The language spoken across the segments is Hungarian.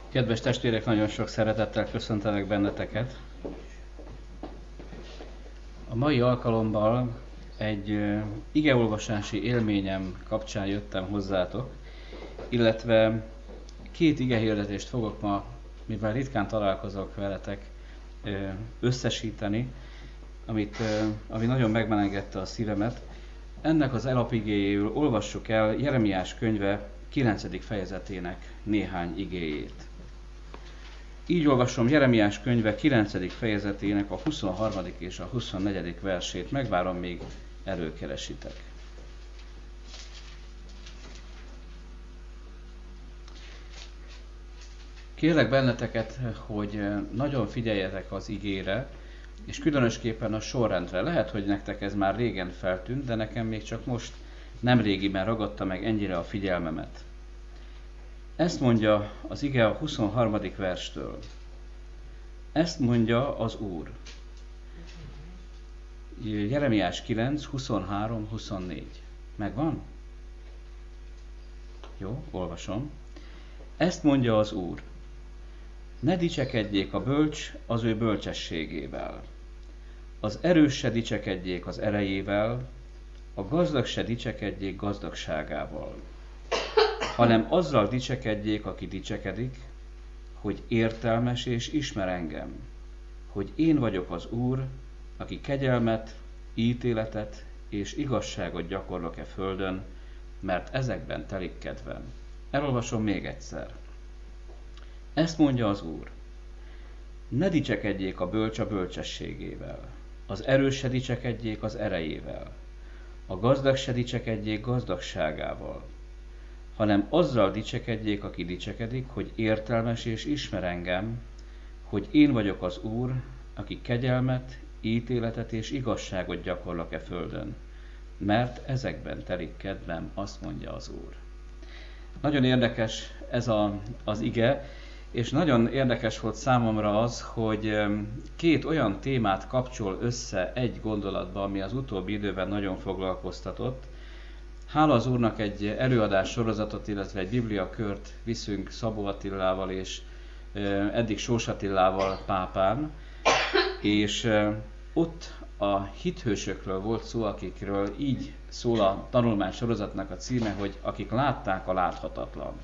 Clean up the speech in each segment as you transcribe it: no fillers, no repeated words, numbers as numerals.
Kedves testvérek, nagyon sok szeretettel köszöntelek benneteket. A mai alkalommal egy igeolvasási élményem kapcsán jöttem hozzátok, illetve két igehirdetést fogok ma, mivel ritkán találkozok veletek, összesíteni, ami nagyon megmelengedte a szívemet. Ennek az alapigéjéül olvassuk el Jeremiás könyve 9. fejezetének néhány igéjét. Így olvasom Jeremiás könyve 9. fejezetének a 23. és a 24. versét. Megvárom, még előkeresitek. Kérlek benneteket, hogy nagyon figyeljetek az igére, és különösképpen a sorrendre. Lehet, hogy nektek ez már régen feltűnt, de nekem még csak most nemrégiben ragadta meg ennyire a figyelmemet. Ezt mondja az ige a 23. verstől. Ezt mondja az Úr. Jeremiás 9, 23, 24. Megvan? Jó, olvasom. Ezt mondja az Úr. Ne dicsekedjék a bölcs az ő bölcsességével. Az erős se dicsekedjék az erejével, a gazdag se dicsekedjék gazdagságával, hanem azzal dicsekedjék, aki dicsekedik, hogy értelmes és ismer engem, hogy én vagyok az Úr, aki kegyelmet, ítéletet és igazságot gyakorlok e földön, mert ezekben telik kedvem. Elolvasom még egyszer. Ezt mondja az Úr. Ne dicsekedjék a bölcs a bölcsességével, az erős se dicsekedjék az erejével, a gazdag se dicsekedjék gazdagságával, hanem azzal dicsekedjék, aki dicsekedik, hogy értelmes és ismer engem, hogy én vagyok az Úr, aki kegyelmet, ítéletet és igazságot gyakorlok e földön, mert ezekben telik kedvem, azt mondja az Úr. Nagyon érdekes ez az ige, és nagyon érdekes volt számomra az, hogy két olyan témát kapcsol össze egy gondolatba, ami az utóbbi időben nagyon foglalkoztatott. Hála az Úrnak, egy előadás sorozatot, illetve egy bibliakört viszünk Szabó Attilával és eddig Sós Attilával pápán, és ott a hithősökről volt szó, akikről így szól a tanulmány sorozatnak a címe, hogy akik látták a láthatatlant.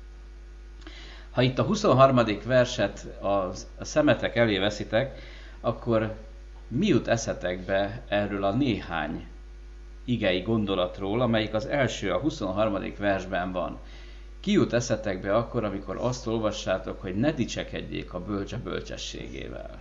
Ha itt a 23. verset a szemetek elé veszitek, akkor mi jut eszetekbe erről a néhány igei gondolatról, amelyik az első, a 23. versben van? Ki jut eszetekbe akkor, amikor azt olvassátok, hogy ne dicsekedjék a bölcs a bölcsességével?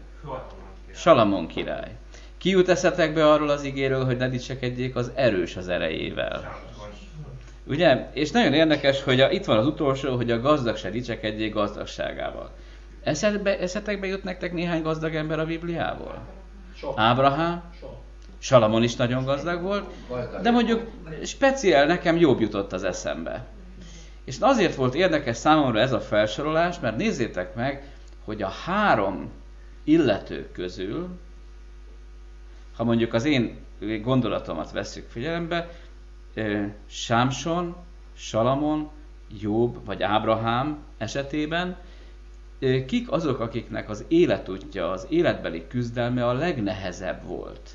Salamon király. Ki jut eszetekbe arról az igéről, hogy ne dicsekedjék az erős az erejével? Ugye? És nagyon érdekes, hogy itt van az utolsó, hogy a gazdag se dicsekedjék gazdagságával. Eszetekbe jut nektek néhány gazdag ember a Bibliából? Ábrahám? Salamon is nagyon gazdag volt, de mondjuk speciál nekem Jobb jutott az eszembe. És azért volt érdekes számomra ez a felsorolás, mert nézzétek meg, hogy a három illető közül, ha mondjuk az én gondolatomat vesszük figyelembe, Sámson, Salamon, Jobb vagy Ábrahám esetében, kik azok, akiknek az életútja, az életbeli küzdelme a legnehezebb volt?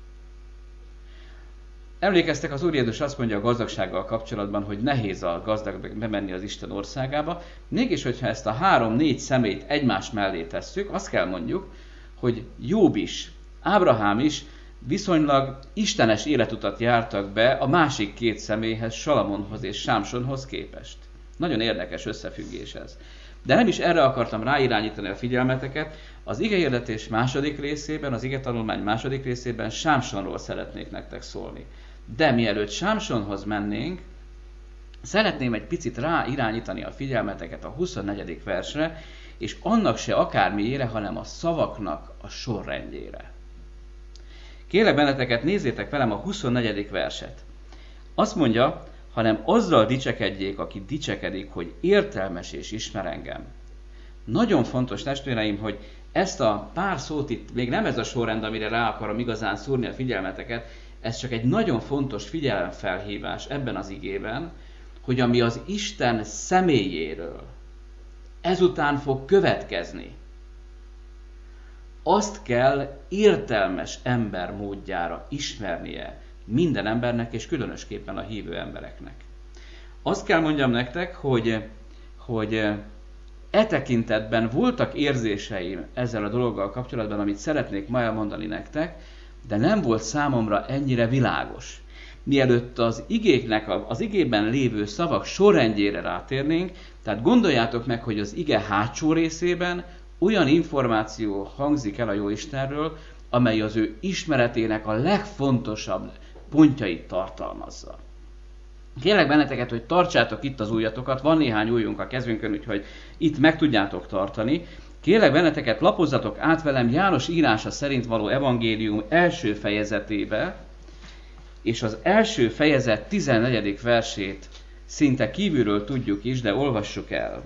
Emlékeztek, az Úr Jézus azt mondja a gazdagsággal kapcsolatban, hogy nehéz a gazdagnak bemenni az Isten országába. Mégis, hogyha ezt a 3-4 személyt egymás mellé tesszük, azt kell mondjuk, hogy Jobb is, Ábrahám is viszonylag istenes életutat jártak be a másik két személyhez, Salamonhoz és Sámsonhoz képest. Nagyon érdekes összefüggés ez. De nem is erre akartam ráirányítani a figyelmeteket. Az igehirdetés második részében, az igetanulmány második részében Sámsonról szeretnék nektek szólni. De mielőtt Sámsonhoz mennénk, szeretném egy picit ráirányítani a figyelmeteket a 24. versre, és annak se akármiére, hanem a szavaknak a sorrendjére. Kérlek benneteket, nézzétek velem a 24. verset. Azt mondja, hanem azzal dicsekedjék, aki dicsekedik, hogy értelmes és ismer engem. Nagyon fontos, testvéreim, hogy ezt a pár szót itt, még nem ez a sorrend, amire rá akarom igazán szúrni a figyelmeteket, ez csak egy nagyon fontos figyelemfelhívás ebben az igében, hogy ami az Isten személyéről, ezután fog következni. Azt kell értelmes ember módjára ismernie minden embernek, és különösképpen a hívő embereknek. Azt kell mondjam nektek, hogy e tekintetben voltak érzéseim ezzel a dologgal kapcsolatban, amit szeretnék ma elmondani nektek, de nem volt számomra ennyire világos. Mielőtt az igében lévő szavak sorrendjére rátérnénk, tehát gondoljátok meg, hogy az ige hátsó részében olyan információ hangzik el a Jóistenről, amely az ő ismeretének a legfontosabb pontjait tartalmazza. Kérlek benneteket, hogy tartsátok itt az ujjatokat, van néhány ujjunk a kezünkön, úgyhogy itt meg tudjátok tartani. Kérlek benneteket, lapozzatok át velem János írása szerint való evangélium első fejezetébe, és az első fejezet 14. versét szinte kívülről tudjuk is, de olvassuk el.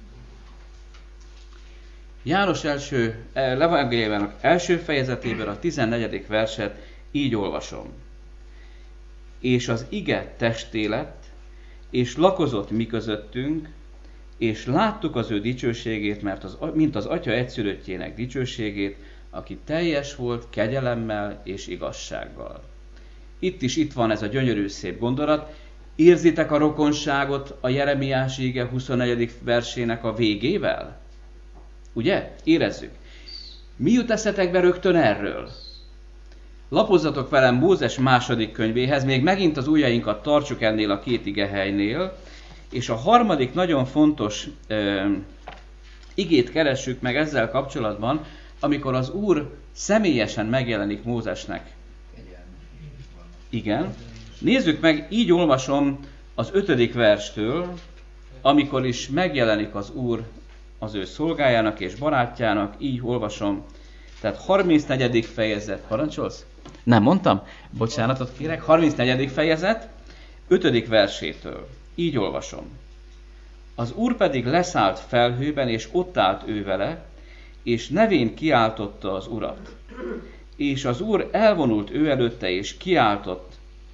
János evangéliumának első fejezetében a 14. verset így olvasom. És az ige testé lett, és lakozott mi közöttünk, és láttuk az ő dicsőségét, mint az Atya egyszülöttjének dicsőségét, aki teljes volt kegyelemmel és igazsággal. Itt van ez a gyönyörű szép gondolat. Érzitek a rokonságot a Jeremiás ige 24. versének a végével? Ugye? Érezzük. Mi jut eszetekbe rögtön erről? Lapozzatok velem Mózes második könyvéhez, még megint az ujjainkat tartsuk ennél a két igehelynél, és a harmadik nagyon fontos igét keressük meg ezzel kapcsolatban, amikor az Úr személyesen megjelenik Mózesnek. Igen. Nézzük meg, így olvasom az 5. verstől, amikor is megjelenik az Úr az ő szolgájának és barátjának, így olvasom. Tehát 34. fejezet, parancsolsz? Nem mondtam? Bocsánatot kérek. 34. fejezet, 5. versétől. Így olvasom. Az Úr pedig leszállt felhőben, és ott állt ő vele, és nevén kiáltotta az Urat. És az Úr elvonult ő előtte, és kiáltott.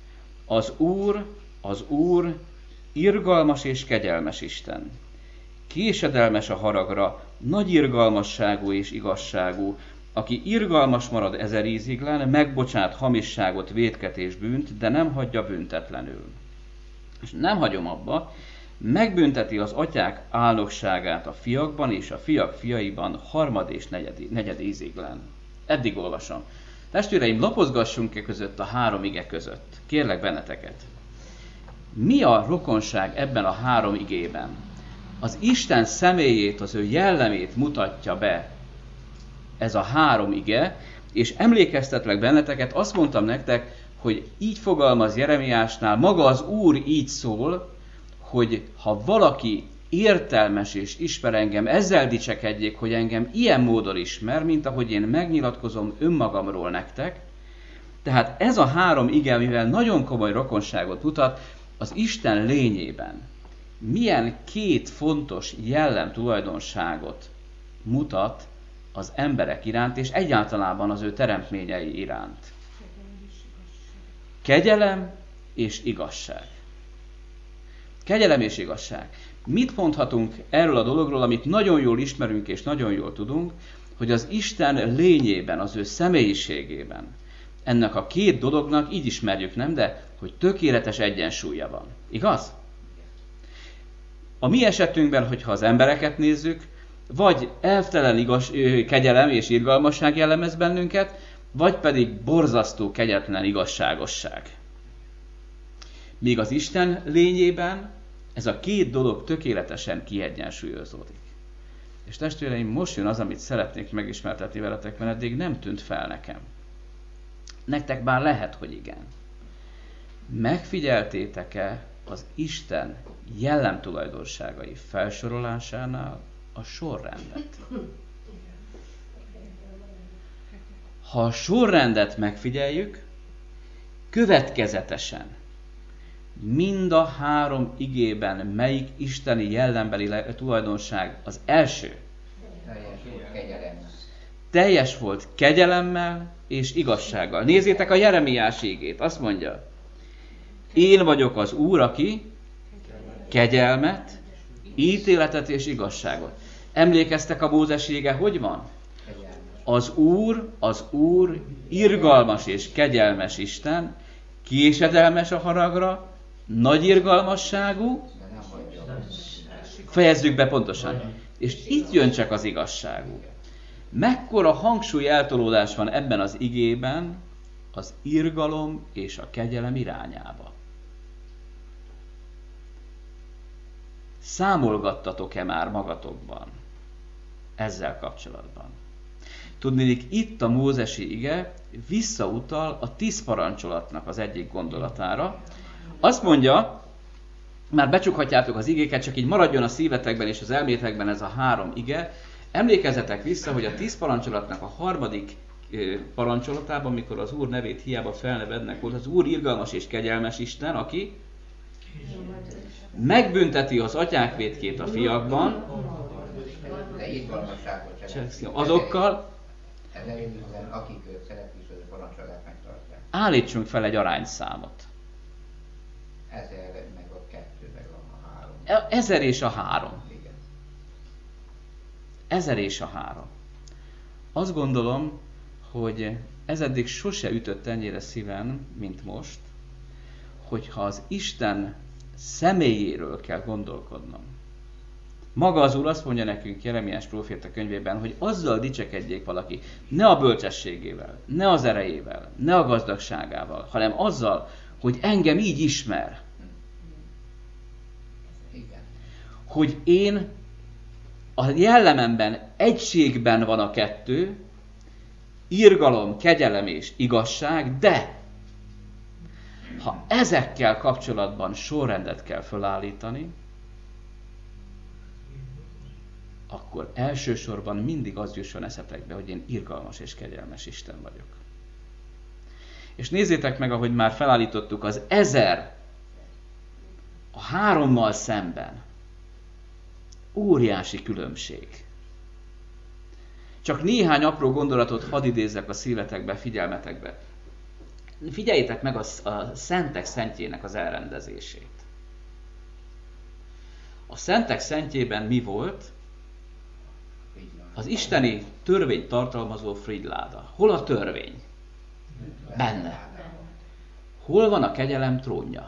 Az Úr, irgalmas és kegyelmes Isten. Késedelmes a haragra, nagy irgalmasságú és igazságú, aki irgalmas marad 1000 íziglen, megbocsát hamisságot, vétket és bűnt, de nem hagyja büntetlenül. És nem hagyom abba, megbünteti az atyák álnokságát a fiakban, és a fiak fiaiban 3. és 4. íziglen. Eddig olvasom. Testvéreim, lapozgassunk között a 3 ige között. Kérlek benneteket. Mi a rokonság ebben a 3 igében? Az Isten személyét, az ő jellemét mutatja be ez a 3 ige, és emlékeztetlek benneteket, azt mondtam nektek, hogy így fogalmaz Jeremiásnál, maga az Úr így szól, hogy ha valaki értelmes és ismer engem, ezzel dicsekedjék, hogy engem ilyen módon ismer, mint ahogy én megnyilatkozom önmagamról nektek. Tehát ez a 3 ige, mivel nagyon komoly rokonságot mutat, az Isten lényében milyen 2 fontos jellemtulajdonságot mutat az emberek iránt, és egyáltalában az ő teremtményei iránt. Kegyelem és igazság. Kegyelem és igazság. Mit mondhatunk erről a dologról, amit nagyon jól ismerünk és nagyon jól tudunk, hogy az Isten lényében, az ő személyiségében ennek a 2 dolognak, így ismerjük, nem, de hogy tökéletes egyensúlya van. Igaz? A mi esetünkben, hogyha az embereket nézzük, vagy elvtelen kegyelem és irgalmasság jellemez bennünket, vagy pedig borzasztó kegyetlen igazságosság. Míg az Isten lényében ez a 2 dolog tökéletesen kiegyensúlyozódik. És testvéreim, most jön az, amit szeretnék megismertetni veletek, mert eddig nem tűnt fel nekem. Nektek bár lehet, hogy igen. Megfigyeltétek-e az Isten jellemtulajdonságai felsorolásánál a sorrendet? Ha a sorrendet megfigyeljük, következetesen mind a 3 igében melyik isteni jellembeli tulajdonság az első? Teljes volt kegyelemmel és igazsággal. Nézzétek a Jeremiás ígét, azt mondja, én vagyok az Úr, aki kegyelmet, ítéletet és igazságot. Emlékeztek a Mózesi ige, hogy van? Az Úr irgalmas és kegyelmes Isten, késedelmes a haragra, nagy irgalmasságú, fejezzük be pontosan. És itt jön csak az igazságú. Mekkora hangsúly eltolódás van ebben az igében az irgalom és a kegyelem irányába. Számolgattatok-e már magatokban ezzel kapcsolatban? Tudniillik, itt a mózesi ige visszautal a 10 parancsolatnak az egyik gondolatára. Azt mondja, már becsukhatjátok az igéket, csak így maradjon a szívetekben és az elméletekben ez a 3 ige. Emlékezzetek vissza, hogy a 10 parancsolatnak a 3. parancsolatában, mikor az Úr nevét hiába felnevednek, volt az Úr irgalmas és kegyelmes Isten, aki megbünteti az atyák vétkét a fiakban, azokkal, akik szeretik és az parancsolát megtartják. Állítsunk fel egy arányszámot. 1000 meg a 2 meg a 3. 1000 és a 3. Igen. 1000 és a 3. Azt gondolom, hogy ez eddig sose ütött ennyire szíven, mint most, hogyha az Isten személyéről kell gondolkodnom. Maga az Úr azt mondja nekünk Jeremiás próféta könyvében, hogy azzal dicsekedjék valaki, ne a bölcsességével, ne az erejével, ne a gazdagságával, hanem azzal, hogy engem így ismer. Igen. Hogy én a jellememben egységben van a 2, irgalom, kegyelem és igazság, de ha ezekkel kapcsolatban sorrendet kell felállítani, akkor elsősorban mindig az jusson eszetekbe, hogy én irgalmas és kegyelmes Isten vagyok. És nézzétek meg, ahogy már felállítottuk az 1000 a 3-mal szemben. Óriási különbség. Csak néhány apró gondolatot hadd idézzek a szívetekbe, figyelmetekbe. Figyeljétek meg a szentek szentjének az elrendezését. A szentek szentjében mi volt? Az isteni törvényt tartalmazó frigyláda. Hol a törvény? Benne. Hol van a kegyelem trónja?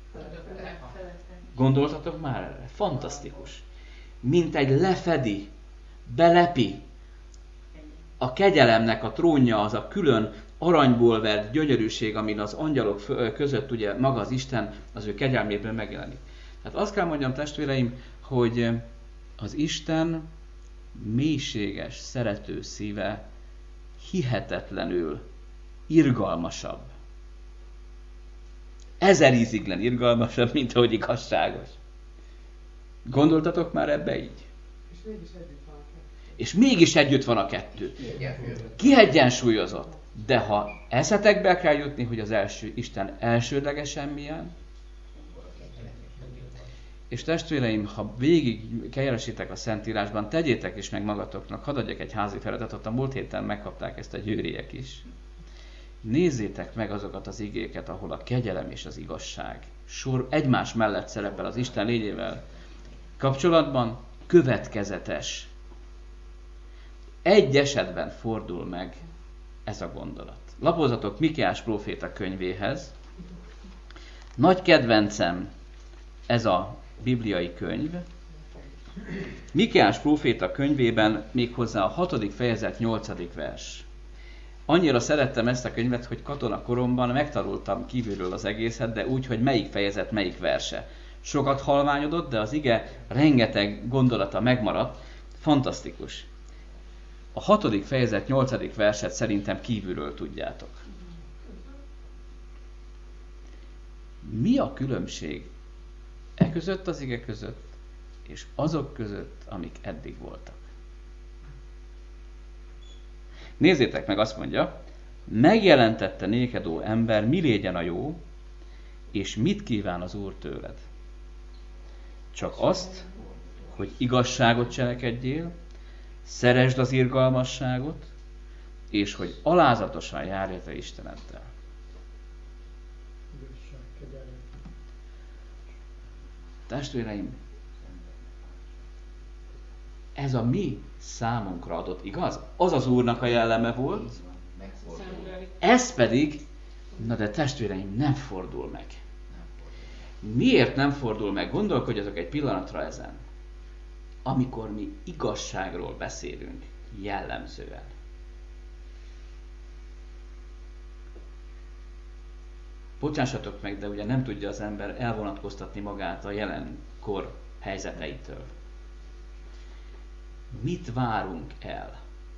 Gondoltatok már erre? Fantasztikus. Mint egy lefedi, belepi. A kegyelemnek a trónja az a külön aranyból vert gyönyörűség, amin az angyalok között ugye maga az Isten az ő kegyelméből megjelenik. Tehát azt kell mondjam, testvéreim, hogy az Isten mélységes, szerető szíve hihetetlenül irgalmasabb. 1000 íziglen irgalmasabb, mint ahogy igazságos. Gondoltatok már ebbe így? És mégis együtt van a 2. Kiegyensúlyozott. De ha eszetekbe kell jutni, hogy az első Isten elsődlegesen milyen, és testvéreim, ha végig keresitek a Szentírásban, tegyétek is meg magatoknak, hadd adjak egy házi feladatot, a múlt héten megkapták ezt a győriek is. Nézzétek meg azokat az igéket, ahol a kegyelem és az igazság egymás mellett szerepel az Isten lényével kapcsolatban, következetes. Egy esetben fordul meg ez a gondolat. Lapozzatok Mikéás próféta könyvéhez. Nagy kedvencem ez a bibliai könyv. Mikéás próféta könyvében méghozzá a 6. fejezet 8. vers. Annyira szerettem ezt a könyvet, hogy katonakoromban megtanultam kívülről az egészet, de úgy, hogy melyik fejezet, melyik verse. Sokat halványodott, de az ige rengeteg gondolata megmaradt. Fantasztikus. A 6. fejezet 8. verset szerintem kívülről tudjátok. Mi a különbség e között az ige között, és azok között, amik eddig voltak? Nézzétek meg, azt mondja, megjelentette néked, ó ember, mi légyen a jó, és mit kíván az Úr tőled? Csak azt, hogy igazságot cselekedjél, szeresd az irgalmasságot, és hogy alázatosan járj a te Isteneddel. Testvéreim, ez a mi számunkra adott, igaz? Az az Úrnak a jelleme volt, ez pedig, na de testvéreim, nem fordul meg. Miért nem fordul meg? Gondolkodjatok egy pillanatra ezen. Amikor mi igazságról beszélünk, jellemzően. Bocsássatok meg, de ugye nem tudja az ember elvonatkoztatni magát a jelenkor helyzeteitől. Mit várunk el?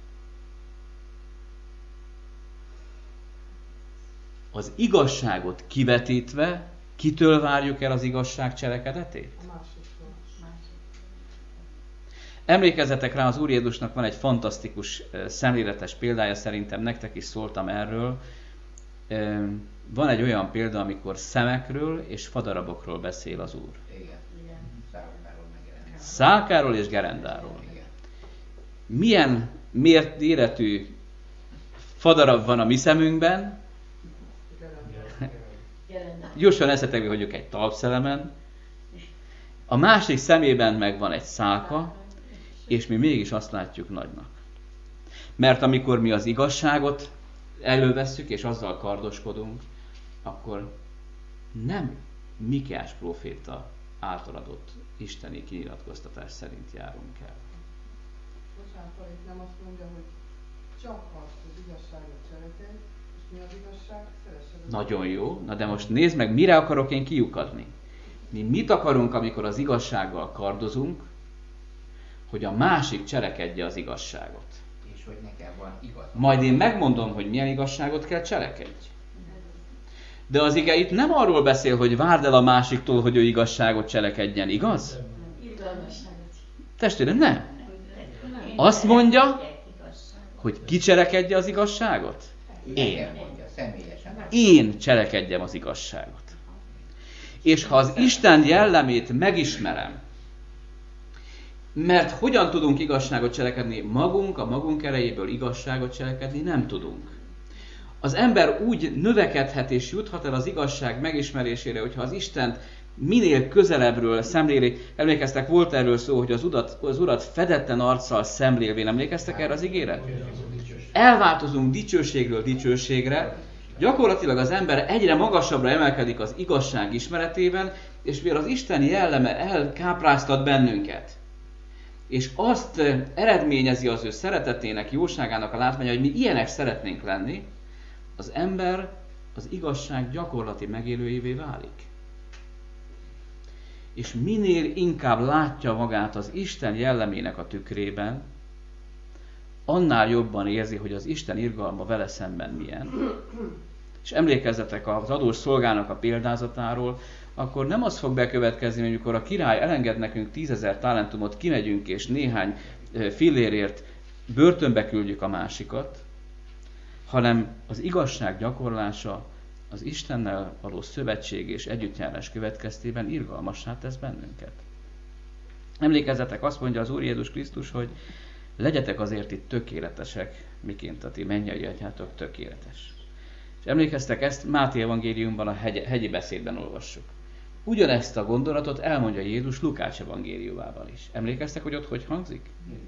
Az igazságot kivetítve, kitől várjuk el az igazság cselekedetét? Emlékezzetek rá, az Úr Jézusnak van egy fantasztikus, szemléletes példája, szerintem nektek is szóltam erről. Van egy olyan példa, amikor szemekről és fadarabokról beszél az Úr. Igen. Szálkáról és gerendáról. Milyen méretű fadarab van a mi szemünkben? Gyorsan eszetekbe vagyok egy talpszelemen. A másik szemében meg van egy szálka, és mi mégis azt látjuk nagynak. Mert amikor mi az igazságot elővesszük, és azzal kardoskodunk, akkor nem Mikeás próféta által adott isteni kinyilatkoztatás szerint járunk el. Bocsánat, itt nem azt mondja, hogy csak azt az igazságot cselekedj, és mi az igazság? Szeressed. Nagyon jó, na de most nézd meg, mire akarok én kiukadni. Mi mit akarunk, amikor az igazsággal kardozunk, hogy a másik cselekedje az igazságot. És hogy nekem van igaz. Majd én megmondom, hogy milyen igazságot kell cselekedj. De az ige itt nem arról beszél, hogy várd el a másiktól, hogy ő igazságot cselekedjen, igaz? Testvérem, nem. Azt mondja, hogy ki cselekedje az igazságot? Én. Én cselekedjem az igazságot. És ha az Isten jellemét megismerem, mert hogyan tudunk igazságot cselekedni? A magunk erejéből igazságot cselekedni nem tudunk. Az ember úgy növekedhet és juthat el az igazság megismerésére, hogyha az Istent minél közelebbről szemléli. Emlékeztek, volt erről szó, hogy az Urat fedetten arccal szemlélvén. Emlékeztek erre az igére? Elváltozunk dicsőségről dicsőségre. Gyakorlatilag az ember egyre magasabbra emelkedik az igazság ismeretében, és mivel az Isten jelleme elkápráztat bennünket, és azt eredményezi az ő szeretetének, jóságának a látványa, hogy mi ilyenek szeretnénk lenni, az ember az igazság gyakorlati megélőjévé válik. És minél inkább látja magát az Isten jellemének a tükrében, annál jobban érzi, hogy az Isten irgalma vele szemben milyen. És emlékezzetek az adós szolgának a példázatáról, akkor nem az fog bekövetkezni, hogy amikor a király elenged nekünk 10 000 talentumot, kimegyünk és néhány fillérért börtönbe küldjük a másikat, hanem az igazság gyakorlása az Istennel való szövetség és együttjárás következtében irgalmassá tesz bennünket. Emlékezzetek, azt mondja az Úr Jézus Krisztus, hogy legyetek azért itt tökéletesek, miként a ti mennyei atyátok tökéletes. És emlékeztek, ezt Máté evangéliumban a hegyi beszédben olvassuk. Ugyanezt a gondolatot elmondja Jézus Lukács evangéliumában is. Emlékeztek, hogy ott hogy hangzik?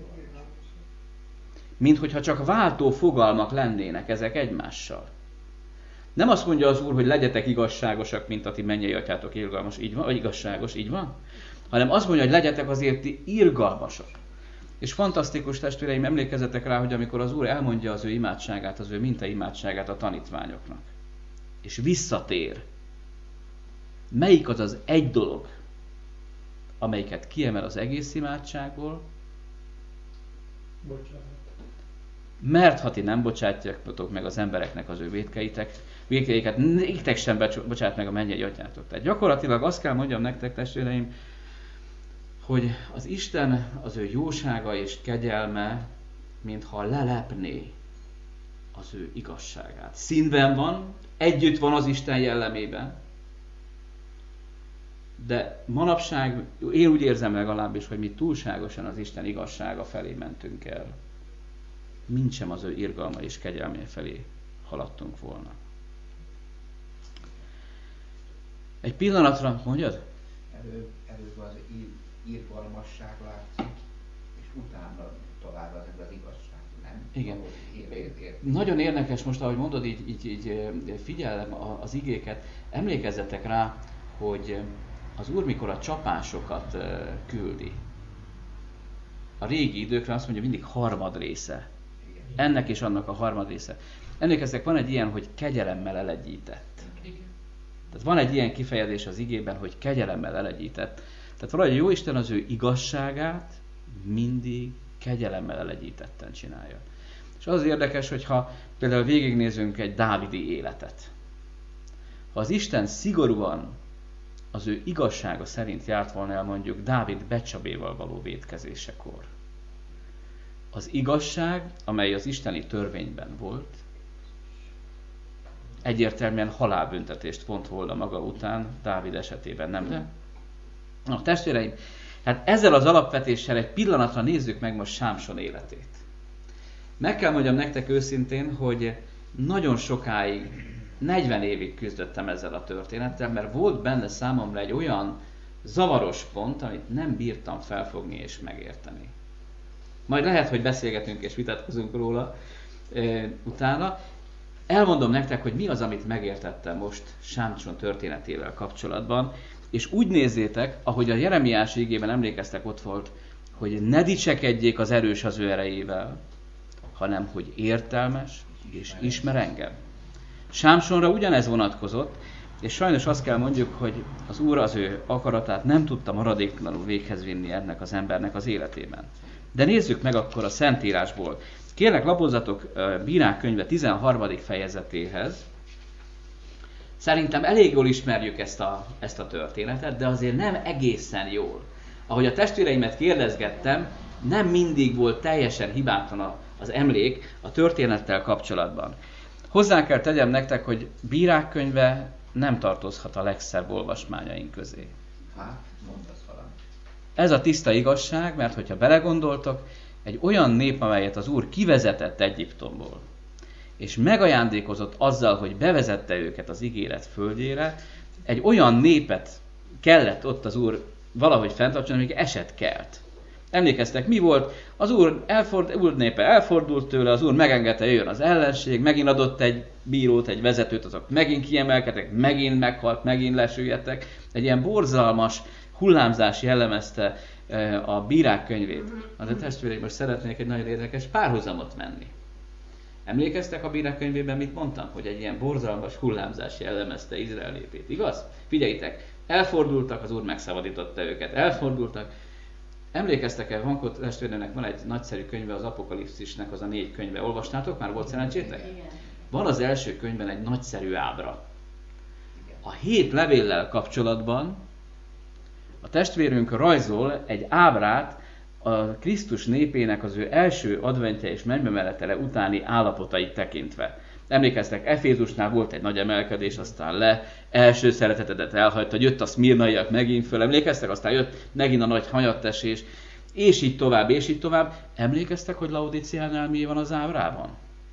Mint hogyha csak váltó fogalmak lennének ezek egymással. Nem azt mondja az Úr, hogy legyetek igazságosak, mint a ti mennyei atyátok irgalmas, így van, vagy igazságos, így van? Hanem azt mondja, hogy legyetek azért ti irgalmasak. És fantasztikus, testvéreim, emlékezzetek rá, hogy amikor az Úr elmondja az ő imádságát, az ő mintaimádságát a tanítványoknak, és visszatér, melyik az az egy dolog, amelyiket kiemel az egész imádságból? Bocsánat. Mert ha ti nem bocsátjátok meg az embereknek az ő vétkeiket, néktek sem bocsát meg a mennyei atyátok. Tehát gyakorlatilag azt kell mondjam nektek, testvéreim, hogy az Isten, az ő jósága és kegyelme, mintha lelepné az ő igazságát. Színben van, együtt van az Isten jellemében, de manapság, én úgy érzem legalábbis, hogy mi túlságosan az Isten igazsága felé mentünk el. Mintsem az ő irgalma és kegyelme felé haladtunk volna. Egy pillanatra, mondjad? Előbb az irgalmasság látszik, és utána tovább az igazság, nem? Igen. Nagyon érdekes most, ahogy mondod, így figyelem az igéket. Emlékezzetek rá, hogy az Úr mikor a csapásokat küldi. A régi időkre azt mondja, mindig harmadrésze. Ennek és annak a harmadrésze. Emlékeztek, van egy ilyen, hogy kegyelemmel elegyített. Tehát van egy ilyen kifejezés az igében, hogy kegyelemmel elegyített. Tehát valahogy Jóisten az ő igazságát mindig kegyelemmel elegyítetten csinálja. És az érdekes, hogyha például végignézünk egy dávidi életet. Ha az Isten szigorúan az ő igazsága szerint járt volna el mondjuk Dávid Becsabéval való vétkezésekor, az igazság, amely az isteni törvényben volt, egyértelműen halálbüntetést vont volna maga után, Dávid esetében nem, de? Na, testvéreim, hát ezzel az alapvetéssel egy pillanatra nézzük meg most Sámson életét. Meg kell mondjam nektek őszintén, hogy nagyon sokáig, 40 évig küzdöttem ezzel a történettel, mert volt benne számomra egy olyan zavaros pont, amit nem bírtam felfogni és megérteni. Majd lehet, hogy beszélgetünk és vitatkozunk róla utána. Elmondom nektek, hogy mi az, amit megértettem most Sámson történetével kapcsolatban, és úgy nézzétek, ahogy a Jeremiás igében emlékeztek, ott volt, hogy ne dicsekedjék az erős az ő erejével, hanem hogy értelmes és ismer engem. Sámsonra ugyanez vonatkozott, és sajnos azt kell mondjuk, hogy az Úr az ő akaratát nem tudta maradéktalanul véghez vinni ennek az embernek az életében. De nézzük meg akkor a Szentírásból. Kérlek, lapozzatok Bírák könyve 13. fejezetéhez. Szerintem elég jól ismerjük ezt a történetet, de azért nem egészen jól. Ahogy a testvéreimet kérdezgettem, nem mindig volt teljesen hibátlan az emlék a történettel kapcsolatban. Hozzá kell tegyem nektek, hogy Bírák könyve nem tartozhat a legszebb olvasmányaink közé. Mondasz valamit. Ez a tiszta igazság, mert hogyha belegondoltok, egy olyan nép, amelyet az Úr kivezetett Egyiptomból, és megajándékozott azzal, hogy bevezette őket az ígéret földjére, egy olyan népet kellett ott az Úr valahogy fenntartani, amíg eset kelt. Emlékeztek, mi volt? Az Úr népe elfordult tőle, az Úr megengedte, jöjjön az ellenség, megint adott egy bírót, egy vezetőt, azok megint kiemelkedtek, megint meghalt, megint lesüllyedtek. Egy ilyen borzalmas hullámzás jellemezte a Bírák könyvét. De testvéreim, most szeretnék egy nagyon érdekes párhuzamot menni. Emlékeztek a Bírák könyvében, mit mondtam? Hogy egy ilyen borzalmas hullámzás jellemezte Izrael népét, igaz? Figyeljétek, elfordultak, az Úr megszabadította őket, elfordultak. Emlékeztek-e, Vankó testvérnek van egy nagyszerű könyve, az Apokalipszisnek, az a 4 könyve. Olvastátok? Már volt szerencsétek? Igen. Van az első könyvben egy nagyszerű ábra. A 7 levéllel kapcsolatban a testvérünk rajzol egy ábrát a Krisztus népének az ő első adventje és mennybemenetele utáni állapotait tekintve. Emlékeztek, Efézusnál volt egy nagy emelkedés, aztán első szeretetedet elhagyta, jött a szmirnaiak megint föl, emlékeztek, aztán jött megint a nagy hanyattesés, és így tovább, és így tovább. Emlékeztek, hogy Laodiciánál mi van az ábrában?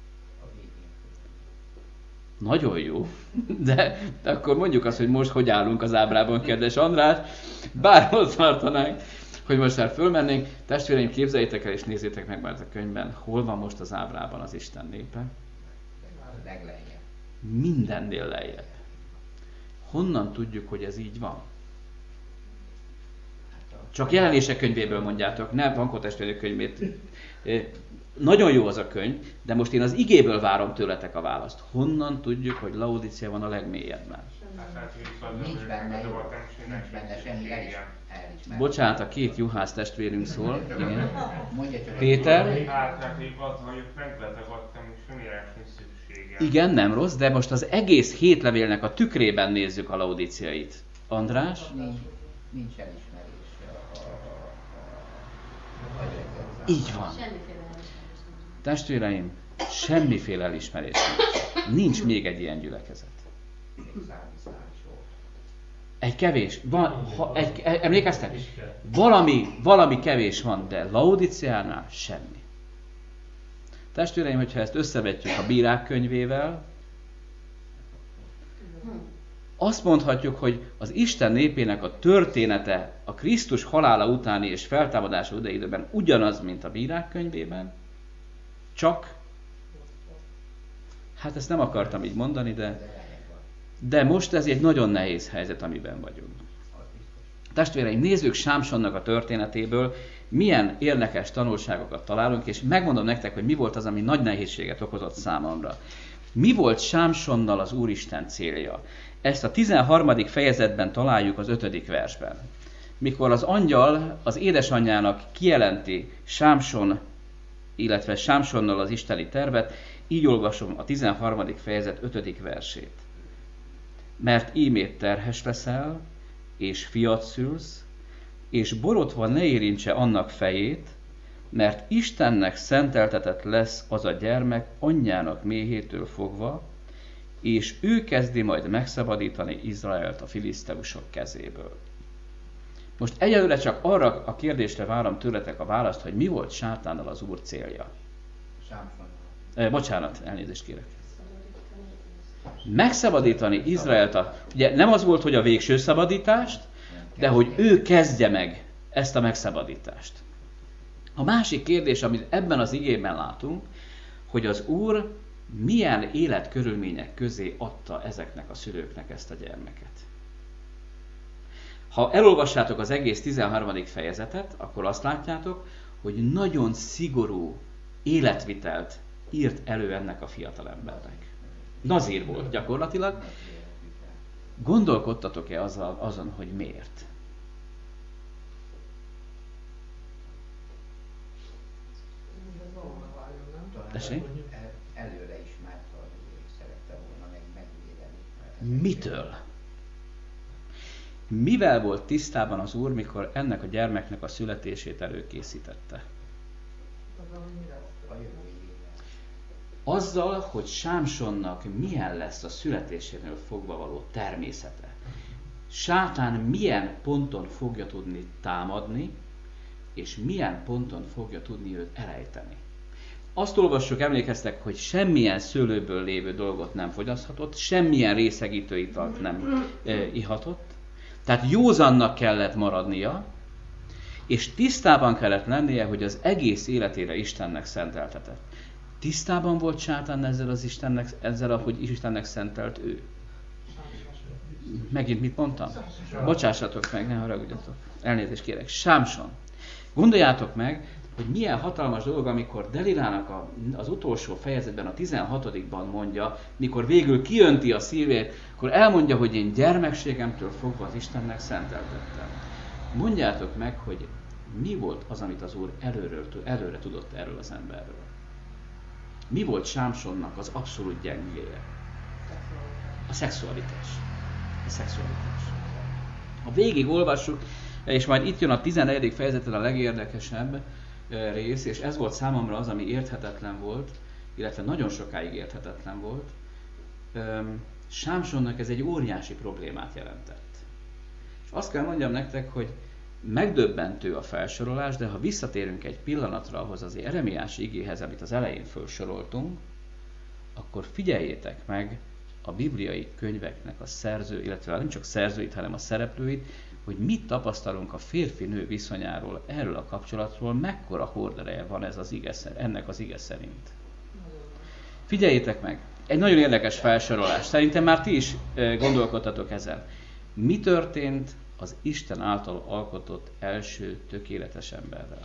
Nagyon jó, de akkor mondjuk azt, hogy most hogy állunk az ábrában, kedves András, bár ott tartanánk, hogy most már fölmennénk. Testvéreim, képzeljétek el és nézzétek meg már a könyvben, hol van most az ábrában az Isten népe. Leglejjebb. Mindennél lejjebb. Honnan tudjuk, hogy ez így van? Csak Jelenések könyvéből mondjátok, ne Vankó testvérek könyvét. Nagyon jó az a könyv, de most én az igéből várom tőletek a választ. Honnan tudjuk, hogy Laodicea van a legmélyebben? Nincs benne semmi elismerés. Bocsánat, a 2 juhász testvérünk szól. Igen. Mondja csak, Péter? Hát én azt mondjuk megletegadtam, és önírás nincs szüksége. Igen, nem rossz, de most az egész 7 levélnek a tükrében nézzük a laodiciait. András? Nincs elismerés. Így van. Semmiféle elismerés nincs. Testvéreim, semmiféle elismerés nincs még egy ilyen gyülekezet. Egy kevés. Emlékeztek? Valami kevés van, de Laodiceánál semmi. Testvéreim, hogyha ezt összevetjük a Bírák könyvével, azt mondhatjuk, hogy az Isten népének a története a Krisztus halála utáni és feltámadása idejében ugyanaz, mint a Bírák könyvében, csak, hát ezt nem akartam így mondani, de most ez egy nagyon nehéz helyzet, amiben vagyunk. Testvéreim, nézzük Sámsonnak a történetéből, milyen érdekes tanulságokat találunk, és megmondom nektek, hogy mi volt az, ami nagy nehézséget okozott számomra. Mi volt Sámsonnal az Úristen célja? Ezt a 13. fejezetben találjuk az 5. versben. Mikor az angyal az édesanyjának kijelenti Sámson, illetve Sámsonnal az isteni tervet, így olvasom a 13. fejezet 5. versét. Mert ímét terhes leszel, és fiat szülsz, és borotva ne érintse annak fejét, mert Istennek szenteltetett lesz az a gyermek anyjának méhétől fogva, és ő kezdi majd megszabadítani Izraelt a filiszteusok kezéből. Most egyelőre csak arra a kérdésre várom tőletek a választ, hogy mi volt Sátánnal az Úr célja. Bocsánat, elnézést kérek. Megszabadítani Izraelt, ugye nem az volt, hogy a végső szabadítást, de hogy ő kezdje meg ezt a megszabadítást. A másik kérdés, amit ebben az igében látunk, hogy az Úr milyen életkörülmények közé adta ezeknek a szülőknek ezt a gyermeket. Ha elolvassátok az egész 13. fejezetet, akkor azt látjátok, hogy nagyon szigorú életvitelt írt elő ennek a fiatalembernek. Nazír volt gyakorlatilag. Gondolkodtatok-e azon, hogy miért? Tessék? Előre ismert, hogy szerette volna megvédeni. Mitől? Mivel volt tisztában az Úr, mikor ennek a gyermeknek a születését előkészítette? Azzal, hogy Sámsonnak milyen lesz a születésénél fogva való természete. Sátán milyen ponton fogja tudni támadni, és milyen ponton fogja tudni őt elejteni. Azt olvassuk, emlékeztek, hogy semmilyen szőlőből lévő dolgot nem fogyaszthatott, semmilyen részegítő italt nem ihatott, tehát józannak kellett maradnia, és tisztában kellett lennie, hogy az egész életére Istennek szenteltetett. Tisztában volt Sátán ezzel, ahogy Istennek szentelt ő? Megint mit mondtam? Bocsássatok meg, ne haragudjatok. Elnézést kérek. Sámson. Gondoljátok meg, hogy milyen hatalmas dolog, amikor Delilának az utolsó fejezetben, a 16-ban mondja, mikor végül kiönti a szívét, akkor elmondja, hogy én gyermekségemtől fogva az Istennek szenteltettem. Mondjátok meg, hogy mi volt az, amit az Úr előre tudott erről az emberről. Mi volt Sámsonnak az abszolút gyengéje? A szexualitás. A szexualitás. Ha végig olvassuk, és majd itt jön a 14. fejezeten a legérdekesebb rész, és ez volt számomra az, ami érthetetlen volt, illetve nagyon sokáig érthetetlen volt. Sámsonnak ez egy óriási problémát jelentett. És azt kell mondjam nektek, hogy megdöbbentő a felsorolás, de ha visszatérünk egy pillanatra ahhoz az Jeremiás igéhez, amit az elején felsoroltunk, akkor figyeljétek meg a bibliai könyveknek a szerző, illetve nem csak szerzőit, hanem a szereplőit, hogy mit tapasztalunk a férfi-nő viszonyáról, erről a kapcsolatról, mekkora hordereje van ennek az ige szerint. Figyeljétek meg, egy nagyon érdekes felsorolás. Szerintem már ti is gondolkodtatok ezen. Mi történt az Isten által alkotott első tökéletes emberrel?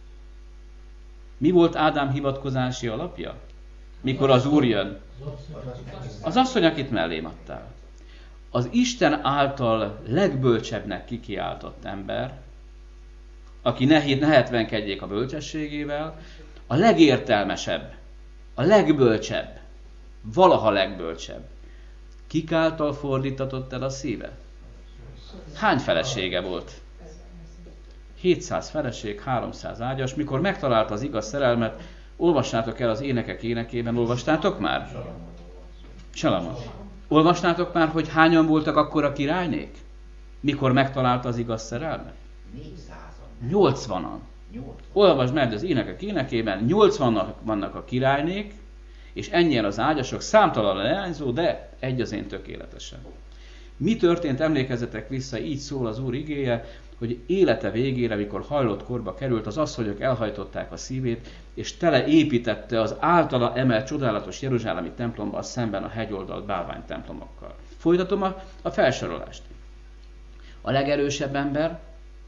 Mi volt Ádám hivatkozási alapja? Mikor az Úr jön? Az asszony, akit mellém adtál. Az Isten által legbölcsebbnek kikiáltott ember, aki ne hetvenkedjék a bölcsességével, a legértelmesebb, a legbölcsebb, valaha legbölcsebb. Kik által fordítatott el a szíve? Hány felesége volt? 700 feleség, 300 ágyas. Mikor megtalálta az igaz szerelmet, olvasnátok el az énekek énekében, olvastátok már? Salamon. Olvasnátok már, hogy hányan voltak akkor a királynék? Mikor megtalálta az igaz szerelmet? 80-an. Olvasd meg az énekek énekében, 80 vannak a királynék, és ennyien az ágyasok, számtalan leányzó, de egy az én tökéletesen. Mi történt, emlékezzetek vissza, így szól az Úr igéje, hogy élete végére, mikor hajlott korba került, az asszonyok elhajtották a szívét, és tele építette az általa emelt csodálatos jeruzsálemi templomban szemben a hegyoldalt bálvány templomokkal. Folytatom a felsorolást. A legerősebb ember,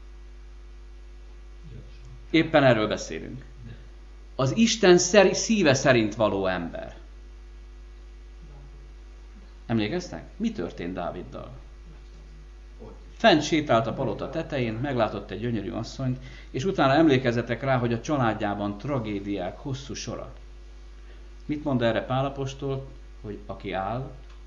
éppen erről beszélünk. Az Isten szíve szerint való ember. Emlékeztek? Mi történt Dáviddal? Fent sétált a palota tetején, meglátott egy gyönyörű asszonyt, és utána emlékezzetek rá, hogy a családjában tragédiák hosszú sora. Mit mond erre Pál apostol? Hogy aki áll,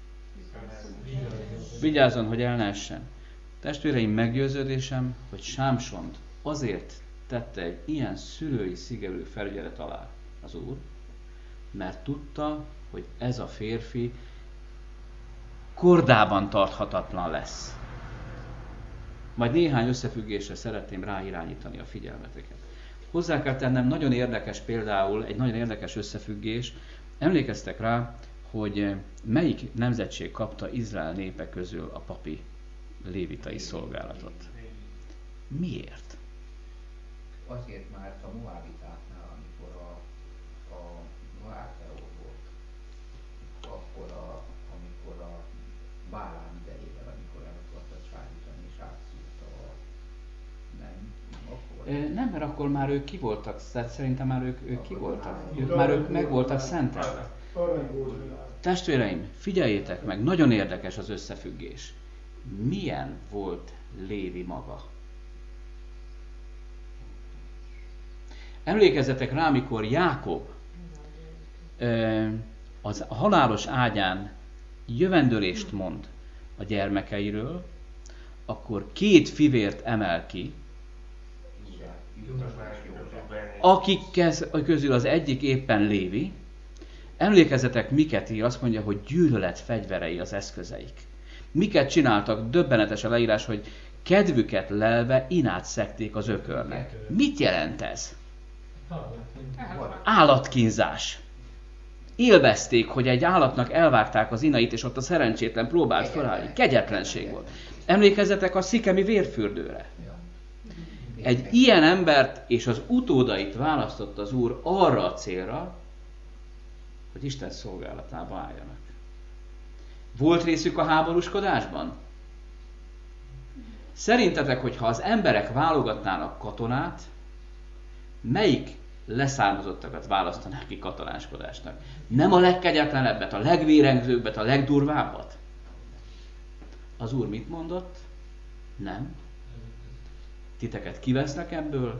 vigyázzon, hogy el ne essen. Testvéreim, meggyőződésem, hogy Sámsont azért tette egy ilyen szülői szigorú felügyelet alá az Úr, mert tudta, hogy ez a férfi kordában tarthatatlan lesz. Majd néhány összefüggésre szeretném ráirányítani a figyelmeteket. Hozzá kell tennem, nagyon érdekes például, egy nagyon érdekes összefüggés. Emlékeztek rá, hogy melyik nemzetség kapta Izrael népe közül a papi lévitai szolgálatot? Miért? Azért, mert a moábitáknál, amikor a Moáb Peor volt, akkor amikor a Bálám idejével, amikor el akarta csábítani és átszúrta Nem, mert akkor már ők ki voltak, szerintem már ők ki voltak. Ők meg voltak szentelve. Testvéreim, figyeljétek meg, nagyon érdekes az összefüggés. Milyen volt Lévi maga? Emlékezzetek rá, amikor Jákob az halálos ágyán jövendőlést mond a gyermekeiről, akkor 2 fivért emel ki, akik közül az egyik éppen Lévi. Emlékezzetek, miket ír, azt mondja, hogy gyűlölet fegyverei az eszközeik. Miket csináltak? Döbbenetes a leírás, hogy kedvüket lelve inát szekték az ökörnek. Mit jelent ez? Állatkínzás. Élvezték, hogy egy állatnak elvágták az inait, és ott a szerencsétlen próbált felállni. Kegyetlenség volt. Emlékezzetek a szikemi vérfürdőre. Egy ilyen embert és az utódait választott az Úr arra a célra, hogy Isten szolgálatába álljanak. Volt részük a háborúskodásban? Szerintetek, hogyha az emberek válogatnának katonát, melyik leszármazottakat választanák ki katonáskodásnak? Nem a legkegyetlenebbet, a legvérengzőbbet, a legdurvábbat? Az Úr mit mondott? Nem. Titeket kivesznek ebből,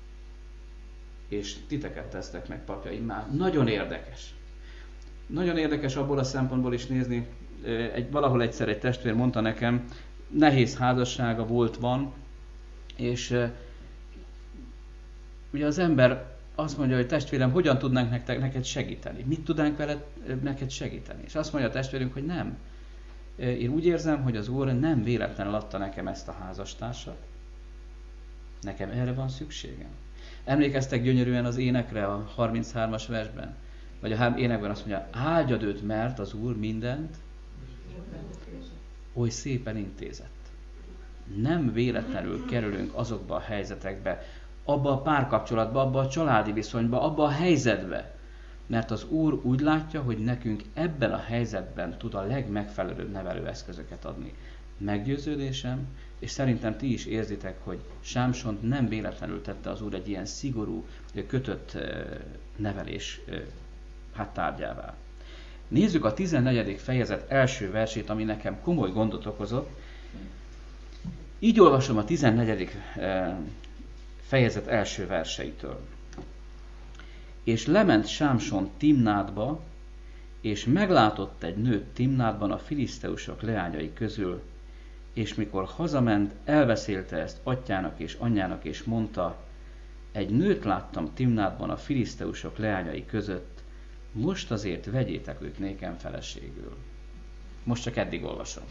és titeket tesznek meg papjaimmá. Nagyon érdekes. Nagyon érdekes abból a szempontból is nézni, valahol egyszer egy testvér mondta nekem, nehéz házassága van, és ugye az ember azt mondja, hogy testvérem, hogyan tudnánk neked segíteni? Mit tudnánk veled neked segíteni? És azt mondja a testvérünk, hogy nem. Én úgy érzem, hogy az Úr nem véletlenül adta nekem ezt a házastársat. Nekem erre van szükségem. Emlékeztek gyönyörűen az énekre a 33-as versben? Vagy a énekben azt mondja, áldjad őt, mert az Úr mindent oly szépen intézett. Nem véletlenül kerülünk azokba a helyzetekbe, abba a párkapcsolatba, abba a családi viszonyba, abba a helyzetbe. Mert az Úr úgy látja, hogy nekünk ebben a helyzetben tud a legmegfelelőbb nevelőeszközöket adni. Meggyőződésem, és szerintem ti is érzitek, hogy Sámsont nem véletlenül tette az Úr egy ilyen szigorú, kötött nevelés tárgyává. Nézzük a 14. fejezet első versét, ami nekem komoly gondot okozott. Így olvasom a 14. fejezet első verseitől. És lement Sámson Timnátba, és meglátott egy nőt Timnátban a filiszteusok leányai közül, és mikor hazament, elbeszélte ezt atyának és anyjának, és mondta, egy nőt láttam Timnátban a filiszteusok leányai között, most azért vegyétek őt nékem feleségül. Most csak eddig olvasom.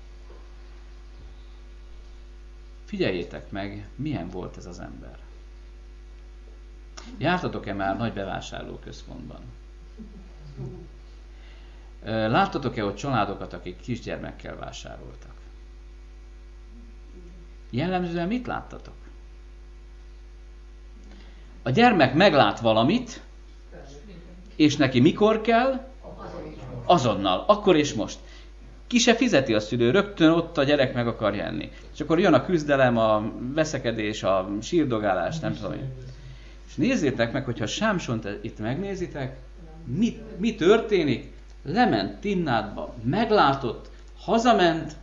Figyeljétek meg, milyen volt ez az ember. Jártatok-e már nagy bevásárlóközpontban? Láttatok-e ott családokat, akik kisgyermekkel vásároltak? Jellemzően mit láttatok? A gyermek meglát valamit, és neki mikor kell? Azonnal, akkor és most. Ki se fizeti a szülő, rögtön ott a gyerek meg akar enni. És akkor jön a küzdelem, a veszekedés, a sírdogálás, nem tudom én. És nézzétek meg, hogyha Sámsont itt megnézitek, mi történik? Lement Timnátba, meglátott, hazament,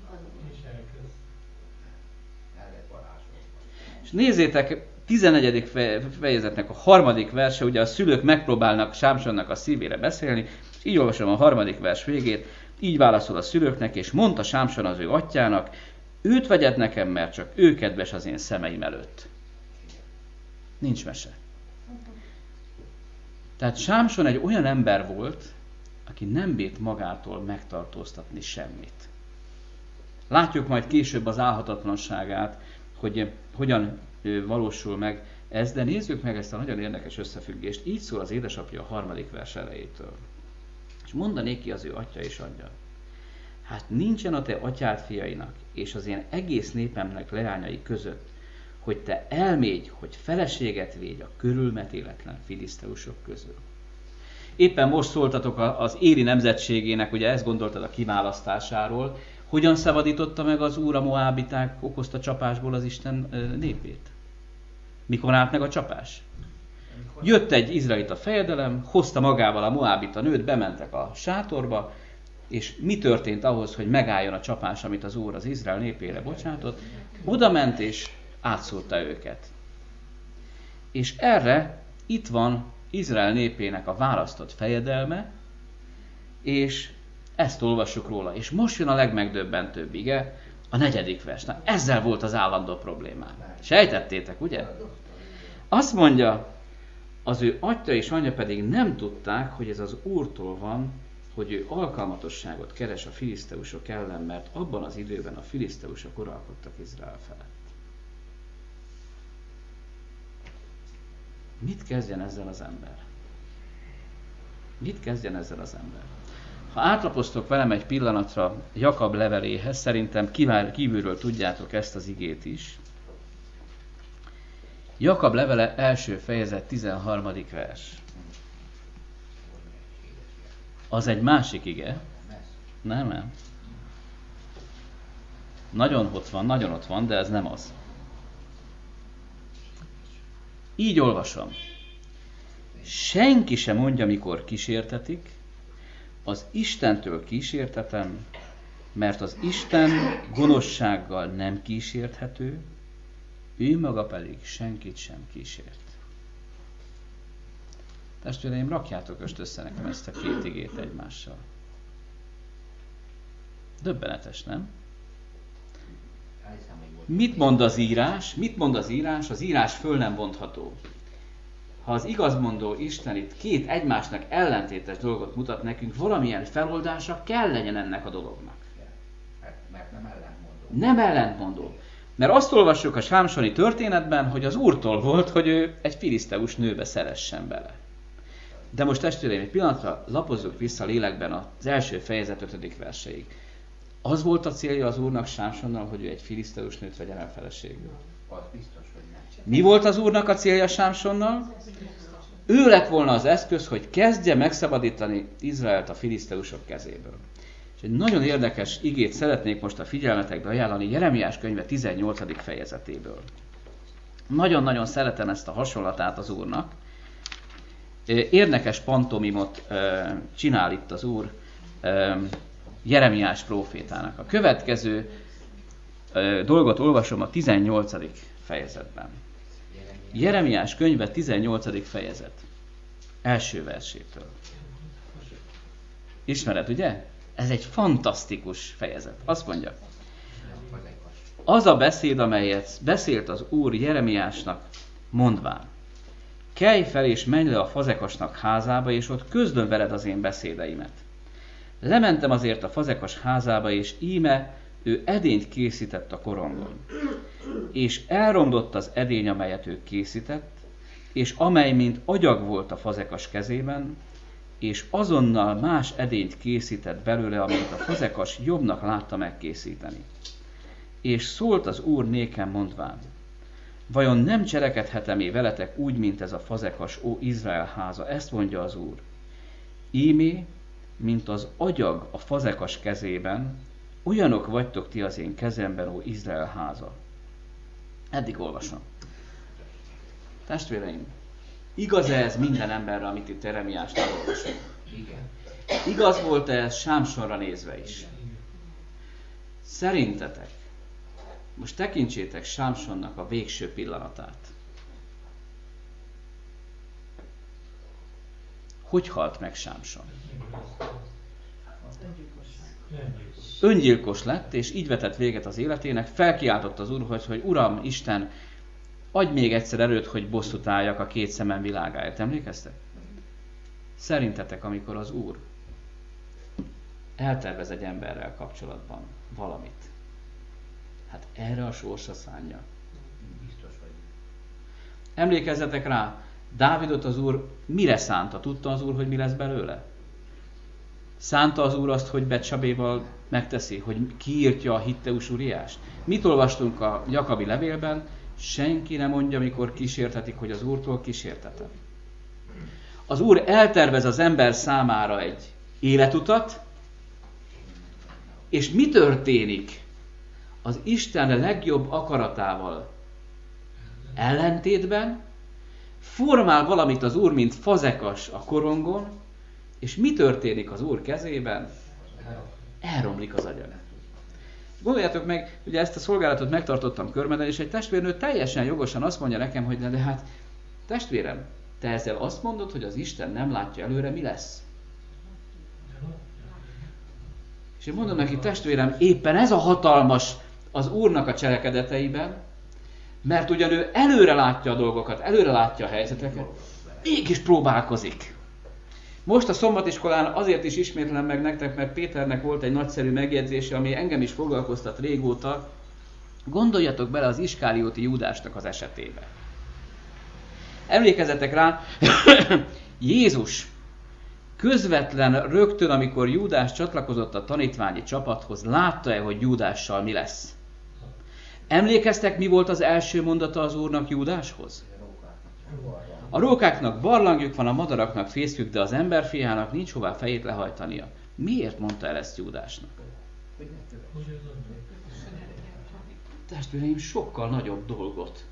és nézzétek, 11. fejezetnek a 3. verse, ugye a szülők megpróbálnak Sámsonnak a szívére beszélni, és így olvasom a 3. vers végét, így válaszol a szülőknek, és mondta Sámson az ő atyjának, őt vegyed nekem, mert csak ő kedves az én szemeim előtt. Nincs mese. Tehát Sámson egy olyan ember volt, aki nem bírt magától megtartóztatni semmit. Látjuk majd később az álhatatlanságát, hogy hogyan valósul meg ez, de nézzük meg ezt a nagyon érdekes összefüggést. Így szól az édesapja a 3. vers elejétől. És mondanék ki az ő atya és anyja. Hát nincsen a te atyád fiainak, és az én egész népemnek leányai között, hogy te elmégy, hogy feleséget védj a körülmetéletlen filiszteusok közül. Éppen most szóltatok az Éri nemzetségének, ugye ezt gondoltad a kiválasztásáról, hogyan szabadította meg az Úr a moábiták okozta csapásból az Isten népét? Mikor állt meg a csapás? Jött egy izraelita fejedelem, hozta magával a moábita nőt, bementek a sátorba, és mi történt ahhoz, hogy megálljon a csapás, amit az Úr az Izrael népére bocsátott? Oda ment és átszúrta őket. És erre itt van Izrael népének a választott fejedelme, és ezt olvassuk róla. És most jön a legmegdöbbentőbb ige, a 4. vers. Na, ezzel volt az állandó problémám. Sejtettétek, ugye? Azt mondja, az ő atya és anyja pedig nem tudták, hogy ez az Úrtól van, hogy ő alkalmatosságot keres a filiszteusok ellen, mert abban az időben a filiszteusok uralkodtak Izrael felett. Mit kezdjen ezzel az ember? Mit kezdjen ezzel az ember? Ha átlapoztok velem egy pillanatra Jakab leveléhez, szerintem kívülről tudjátok ezt az igét is. Jakab levele első fejezet 13. vers. Az egy másik ige. Nem. Nagyon ott van, de ez nem az. Így olvasom. Senki sem mondja, mikor kísértetik, az Istentől kísértetem, mert az Isten gonoszsággal nem kísérthető, ő maga pedig senkit sem kísért. Testvéreim, rakjátok össze nekem ezt a két igét egymással. Döbbenetes, nem? Mit mond az írás? Az írás föl nem bontható. Ha az igazmondó Isten itt két egymásnak ellentétes dolgot mutat nekünk, valamilyen feloldása kell legyen ennek a dolognak. Mert nem ellentmondó. Nem ellentmondó. Mert azt olvassuk a sámsoni történetben, hogy az Úrtól volt, hogy ő egy filiszteus nőbe szeressen bele. De most testvéreim, egy pillanatra lapozzuk vissza a lélekben az első fejezet 5. verseig. Az volt a célja az Úrnak Sámsonnal, hogy ő egy filiszteus nőt vegyen el feleségül? Az biztos, hogy nem. Mi volt az Úrnak a célja Sámsonnal? Ő lett volna az eszköz, hogy kezdje megszabadítani Izraelt a filiszteusok kezéből. És egy nagyon érdekes igét szeretnék most a figyelmetekbe ajánlani Jeremiás könyve 18. fejezetéből. Nagyon-nagyon szeretem ezt a hasonlatát az Úrnak. Érdekes pantomimot csinál itt az Úr Jeremiás prófétának. A következő dolgot olvasom a 18. fejezetben. Jeremiás könyve 18. fejezet. Első versétől. Ismered, ugye? Ez egy fantasztikus fejezet. Azt mondja, az a beszéd, amelyet beszélt az Úr Jeremiásnak, mondván, kelj fel és menj le a fazekasnak házába, és ott közlöm veled az én beszédeimet. Lementem azért a fazekas házába, és íme ő edényt készített a korongon. És elromlott az edény, amelyet ő készített, és amely mint agyag volt a fazekas kezében, és azonnal más edényt készített belőle, amelyet a fazekas jobbnak látta megkészíteni. És szólt az Úr nékem mondván, vajon nem cselekedhetem-e veletek úgy, mint ez a fazekas, ó Izrael háza? Ezt mondja az Úr. Ímé, mint az agyag a fazekas kezében, olyanok vagytok ti az én kezemben, ó Izrael háza. Eddig olvasom. Testvéreim, igaz ez minden emberre, amit itt Jeremiásnál olvasunk? Igen. Igaz volt ez Sámsonra nézve is? Szerintetek, most tekintsétek Sámsonnak a végső pillanatát. Hogy halt meg Sámson? Öngyilkos lett, és így vetett véget az életének, felkiáltott az Úrhoz, hogy Uram, Isten, adj még egyszer erőt, hogy bosszút álljak a két szemem világáért. Emlékeztek? Szerintetek, amikor az Úr eltervez egy emberrel kapcsolatban valamit, hát erre a sorsa szánja. Biztos vagy. Emlékezzetek rá, Dávidot az Úr mire szánta? Tudta az Úr, hogy mi lesz belőle? Szánta az Úr azt, hogy Betsabéval megteszi, hogy kiírtja a Hitteus Uriást? Mit olvastunk a Jakabi levélben? Senki nem mondja, mikor kísértetik, hogy az Úrtól kísértetem. Az Úr eltervez az ember számára egy életutat, és mi történik? Az Isten legjobb akaratával ellentétben formál valamit az Úr, mint fazekas a korongon, és mi történik az Úr kezében? Elromlik az agyag. Gondoljátok meg, ugye ezt a szolgálatot megtartottam Körmeden, és egy testvérnő teljesen jogosan azt mondja nekem, hogy de hát testvérem, te ezzel azt mondod, hogy az Isten nem látja előre, mi lesz? És én mondom neki, testvérem, éppen ez a hatalmas az Úrnak a cselekedeteiben, mert ugyan ő előre látja a dolgokat, előre látja a helyzeteket, mégis próbálkozik. Most a szombatiskolán azért is ismétlem meg nektek, mert Péternek volt egy nagyszerű megjegyzése, ami engem is foglalkoztat régóta. Gondoljatok bele az Iskárióti Júdásnak az esetébe. Emlékezzetek rá, Jézus közvetlen rögtön, amikor Júdás csatlakozott a tanítványi csapathoz, látta-e, hogy Júdással mi lesz? Emlékeztek, mi volt az első mondata az Úrnak Júdáshoz? A rókáknak barlangjuk van, a madaraknak fészkük, de az emberfiának nincs hová fejét lehajtania. Miért mondta el ezt Júdásnak? Testvéreim, sokkal nagyobb dolgot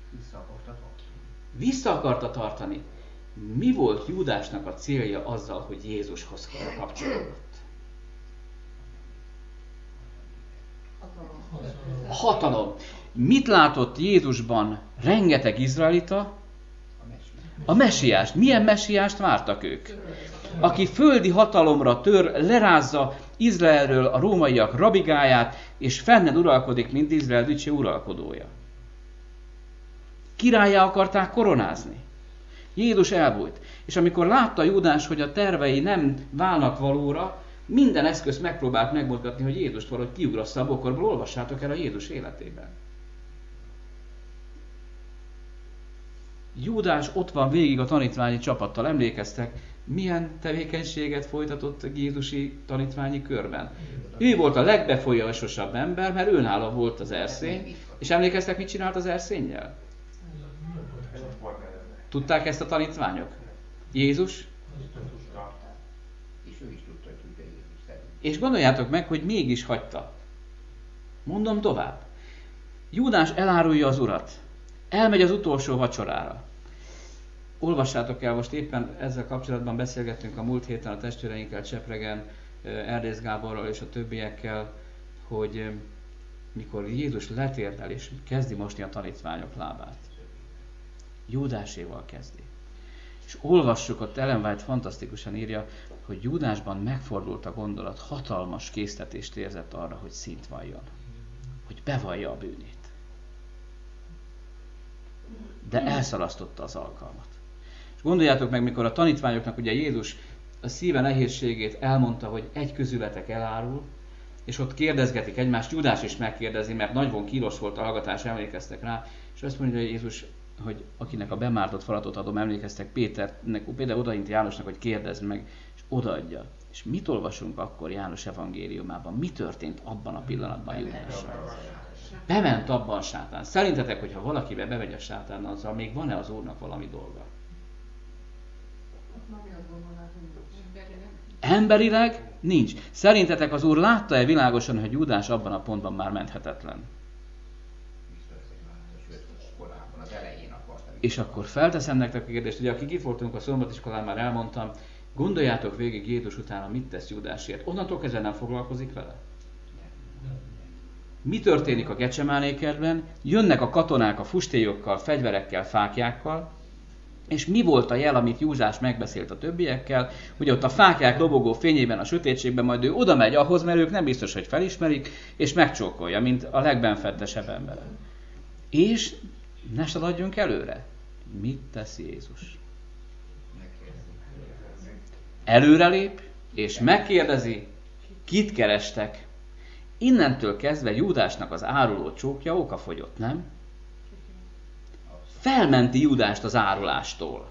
vissza akarta tartani. Mi volt Júdásnak a célja azzal, hogy Jézushoz kapcsolódott? Hatalom. Mit látott Jézusban rengeteg izraelita? A mesiást. Milyen mesiást vártak ők? Aki földi hatalomra tör, lerázza Izraelről a rómaiak rabigáját, és fenned uralkodik, mint Izrael dicső uralkodója. Királlyá akarták koronázni. Jézus elbújt. És amikor látta Júdás, hogy a tervei nem válnak valóra, minden eszközt megpróbált megmozgatni, hogy Jézust valahogy kiugrassza a bokorból. Olvassátok el a Jézus életében. Júdás ott van végig a tanítványi csapattal. Emlékeztek, milyen tevékenységet folytatott Jézusi tanítványi körben? Ő volt a legbefolyásosabb ember, mert őnála volt az erszény. És emlékeztek, mit csinált az erszénnyel? Tudták ezt a tanítványok? Jézus? És ő is tudta, hogy tudja Jézus szerint. És gondoljátok meg, hogy mégis hagyta. Mondom tovább. Júdás elárulja az Urat. Elmegy az utolsó vacsorára. Olvassátok el, most éppen ezzel kapcsolatban beszélgettünk a múlt héten a testvéreinkkel, Csepregen, Erdész Gáborral és a többiekkel, hogy mikor Jézus letérdel és kezdi mosni a tanítványok lábát. Júdáséval kezdi. És olvassuk, ott Ellen White fantasztikusan írja, hogy Júdásban megfordult a gondolat, hatalmas késztetést érzett arra, hogy szint valljon. Hogy bevallja a bűnét. De elszalasztotta az alkalmat. És gondoljátok meg, mikor a tanítványoknak ugye Jézus a szíve nehézségét elmondta, hogy egy közületek elárul, és ott kérdezgetik egymást, Júdás is megkérdezi, mert nagyban kínos volt a hallgatás, emlékeztek rá, és azt mondja Jézus, hogy akinek a bemártott falatot adom, emlékeztek Péter odaint Jánosnak, hogy kérdezd meg, és odaadja. És mit olvasunk akkor János evangéliumában? Mi történt abban a pillanatban Júdással? Bement abban a sátán. Szerintetek, hogyha valakibe bemegy a sátán, azzal még van-e az Úrnak valami dolga? Emberileg nincs. Szerintetek az Úr látta-e világosan, hogy Júdás abban a pontban már menthetetlen? És akkor felteszem nektek a kérdést, ugye akik itt voltunk a szombatiskolán, már elmondtam, gondoljátok végig Jézus utána mit tesz Júdásért. Onnantól kezdve nem foglalkozik vele? Mi történik a Gecsemáné kertben? Jönnek a katonák a fustélyokkal, fegyverekkel, fáklyákkal, és mi volt a jel, amit Júdás megbeszélt a többiekkel, hogy ott a fáklyák lobogó fényében, a sötétségben majd ő oda megy ahhoz, mert ők nem biztos, hogy felismerik, és megcsókolja, mint a legbenfentesebb ember. És ne szaladjunk előre. Mit tesz Jézus? Előrelép, és megkérdezi, kit kerestek. Innentől kezdve Júdásnak az áruló csókja okafogyott, nem? Felmenti Júdást az árulástól.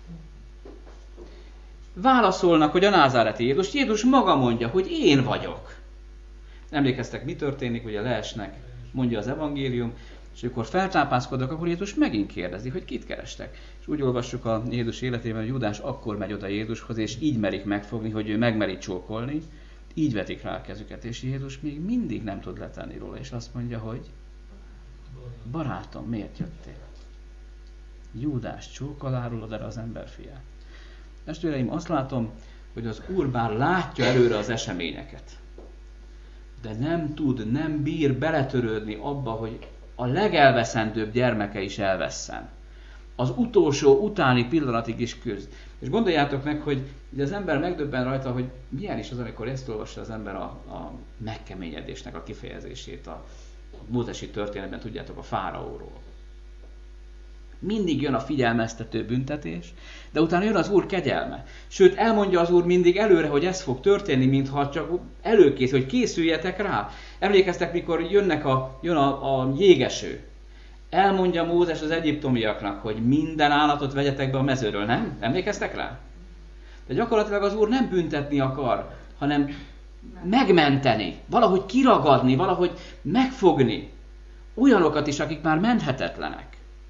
Válaszolnak, hogy a názáreti Jézus. Jézus maga mondja, hogy én vagyok. Emlékeztek, mi történik, ugye leesnek, mondja az evangélium, és amikor feltápászkodnak, akkor Jézus megint kérdezi, hogy kit kerestek. És úgy olvassuk a Jézus életében, hogy Júdás akkor megy oda Jézushoz, és így merik megfogni, hogy ő megmeri csókolni, így vetik rá a kezüket, és Jézus még mindig nem tud letenni róla, és azt mondja, hogy barátom, miért jöttél? Júdás, csókkal árulod erre az emberfiát. Testvéreim, azt látom, hogy az Úr bár látja előre az eseményeket, de nem bír beletörődni abba, hogy a legelveszendőbb gyermeke is elvesszen. Az utolsó utáni pillanatig is küzd. És gondoljátok meg, hogy az ember megdöbben rajta, hogy milyen is az, amikor ezt olvassa az ember a megkeményedésnek a kifejezését a mózesi történetben, tudjátok, a fáraóról. Mindig jön a figyelmeztető büntetés, de utána jön az Úr kegyelme. Sőt, elmondja az Úr mindig előre, hogy ez fog történni, mintha csak előkészül, hogy készüljetek rá. Emlékeztek, mikor jön a jégeső. Elmondja Mózes az egyiptomiaknak, hogy minden állatot vegyetek be a mezőről, nem? Emlékeztek rá? De gyakorlatilag az Úr nem büntetni akar, hanem megmenteni, valahogy kiragadni, valahogy megfogni olyanokat is, akik már menthetetlenek.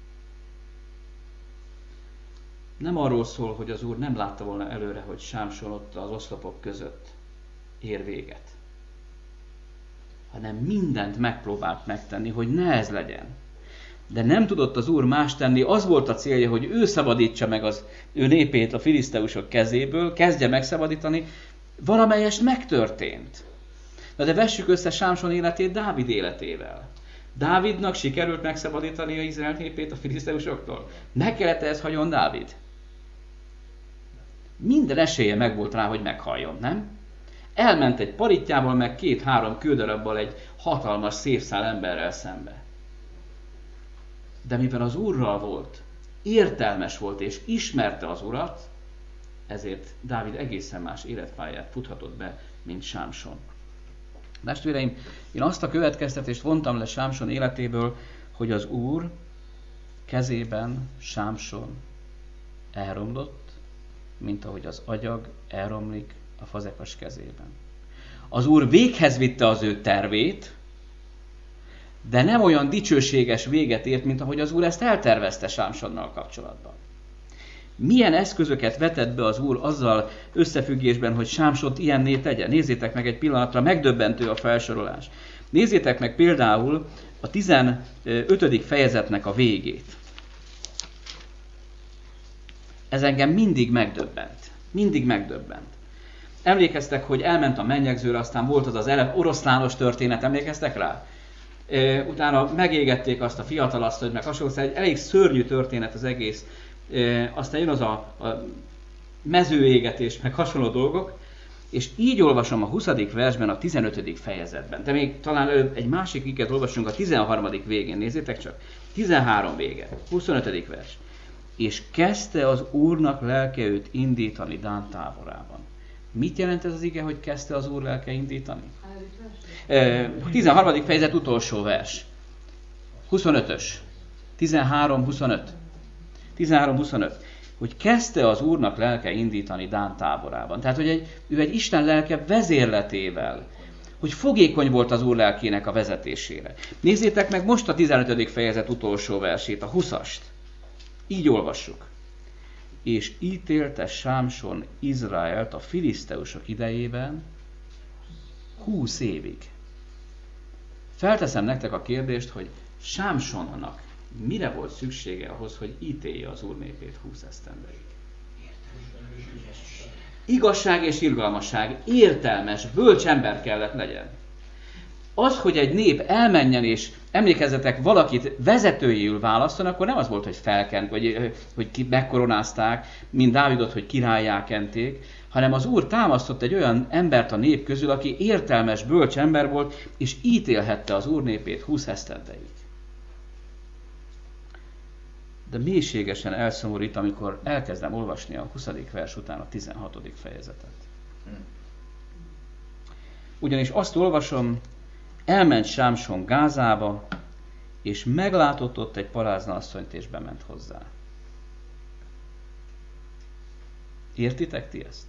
Nem arról szól, hogy az Úr nem látta volna előre, hogy Sámson ott az oszlopok között ér véget, hanem mindent megpróbált megtenni, hogy ne ez legyen. De nem tudott az Úr más tenni, az volt a célja, hogy ő szabadítsa meg az ő népét a filiszteusok kezéből, kezdje megszabadítani, valamelyest megtörtént. Na de vessük össze Sámson életét Dávid életével. Dávidnak sikerült megszabadítani az Izrael népét a filiszteusoktól. Meg kellett ehhez hagyjon Dávid? Minden esélye megvolt rá, hogy meghalljon, nem? Elment egy paritjával, meg 2-3 kődarabbal egy hatalmas szépszál emberrel szembe. De mivel az Úrral volt, értelmes volt és ismerte az Urat, ezért Dávid egészen más életpályát futhatott be, mint Sámson. Testvéreim, én azt a következtetést vontam le Sámson életéből, hogy az Úr kezében Sámson elromlott, mint ahogy az agyag elromlik a fazekas kezében. Az Úr véghez vitte az ő tervét, de nem olyan dicsőséges véget ért, mint ahogy az Úr ezt eltervezte Sámsonnal kapcsolatban. Milyen eszközöket vetett be az Úr azzal összefüggésben, hogy Sámsont ilyenné tegye? Nézzétek meg egy pillanatra, megdöbbentő a felsorolás. Nézzétek meg például a 15. fejezetnek a végét. Ez engem mindig megdöbbent. Mindig megdöbbent. Emlékeztek, hogy elment a mennyegzőre, aztán volt az oroszlános történet, emlékeztek rá? Utána megégették azt a fiatalasszonyt, meg hasonló, egy elég szörnyű történet az egész. Aztán jön az a mezőégetés, meg hasonló dolgok, és így olvasom a 20. versben, a 15. fejezetben. De még talán előbb egy másik iket olvasunk a 13. végén, nézzétek csak. 13 vége, 25. vers. És kezdte az Úrnak lelke őt indítani Dán táborában. Mit jelent ez az ige, hogy kezdte az Úr lelke indítani? 13. fejezet utolsó vers. 25-ös. 13-25. 13-25. Hogy kezdte az Úrnak lelke indítani Dán táborában. Tehát, hogy ő egy Isten lelke vezérletével hogy fogékony volt az Úr lelkének a vezetésére. Nézzétek meg most a 15. fejezet utolsó versét, a 20-ast. Így olvassuk. És ítélte Sámson Izraelt a filiszteusok idejében 20 évig. Felteszem nektek a kérdést, hogy Sámsonnak mire volt szüksége ahhoz, hogy ítélje az Úr népét 20 esztendeig? Igazság és irgalmasság, értelmes, bölcs ember kellett legyen. Az, hogy egy nép elmenjen és emlékezzetek, valakit vezetőjéül választani, akkor nem az volt, hogy felkent, vagy hogy megkoronázták, mint Dávidot, hogy királlyá kenték, hanem az Úr támasztott egy olyan embert a nép közül, aki értelmes, bölcs ember volt, és ítélhette az Úr népét 20 esztendeig. De mélységesen elszomorít, amikor elkezdem olvasni a 20. vers után a 16. fejezetet. Ugyanis azt olvasom, elment Sámson Gázába, és meglátott ott egy parázna asszonyt, és bement hozzá. Értitek ti ezt?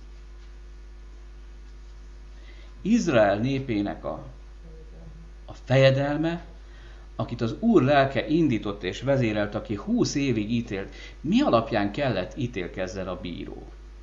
Izrael népének a fejedelme, akit az Úr lelke indított és vezérelt, aki 20 évig ítélt, mi alapján kellett ítélkezzen a bíró?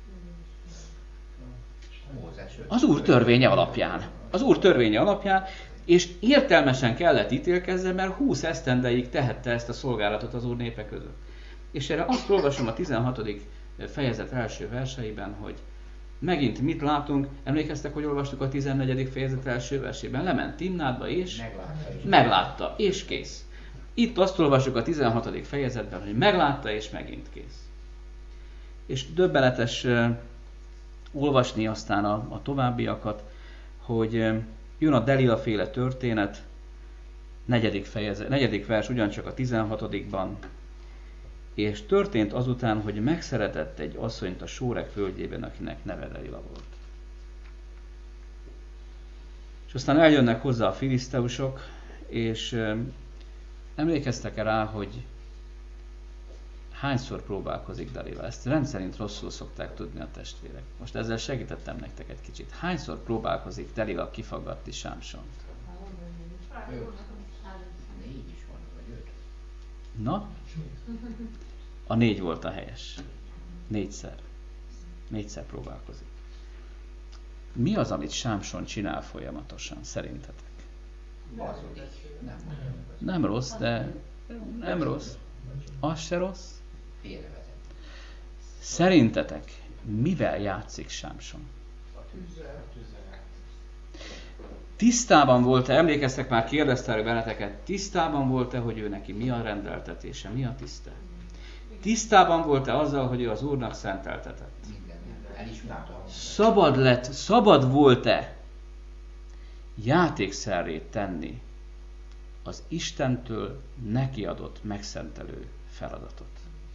Az Úr törvénye alapján. Az Úr törvénye alapján, és értelmesen kellett ítélkezzen, mert 20 esztendeig tehette ezt a szolgálatot az Úr népe között. És erre azt olvasom a 16. fejezet első verseiben, hogy megint mit látunk, emlékeztek, hogy olvastuk a 14. fejezet első versében? Lement Timnádba és meglátta, és kész. Itt azt olvassuk a 16. fejezetben, hogy meglátta, és megint kész. És döbbenetes olvasni aztán a továbbiakat, hogy jön a Delila féle történet, 4. vers ugyancsak a 16-ban, és történt azután, hogy megszeretett egy asszonyt a Sórek földjében, akinek neve Delila volt. És aztán eljönnek hozzá a filiszteusok, és emlékeztek-e rá, hogy hányszor próbálkozik Delila? Ezt rendszerint rosszul szokták tudni a testvérek. Most ezzel segítettem nektek egy kicsit. Hányszor próbálkozik Delila kifaggatni Sámsont? 4 is van, vagy 5. Na? A 4 volt a helyes. 4-szer. 4-szer próbálkozik. Mi az, amit Sámson csinál folyamatosan, szerintetek? Hazudik. Nem rossz, de nem rossz. Az se rossz. Félrevezet. Szerintetek mivel játszik Sámson? Tisztában volt-e, emlékeztek már, kérdeztek benneteket, tisztában volt-e, hogy ő neki mi a rendeltetése, mi a tiszte? Tisztában volt-e azzal, hogy ő az Úrnak szenteltetett? Szabad volt-e játékszerré tenni az Istentől neki adott megszentelő feladatot?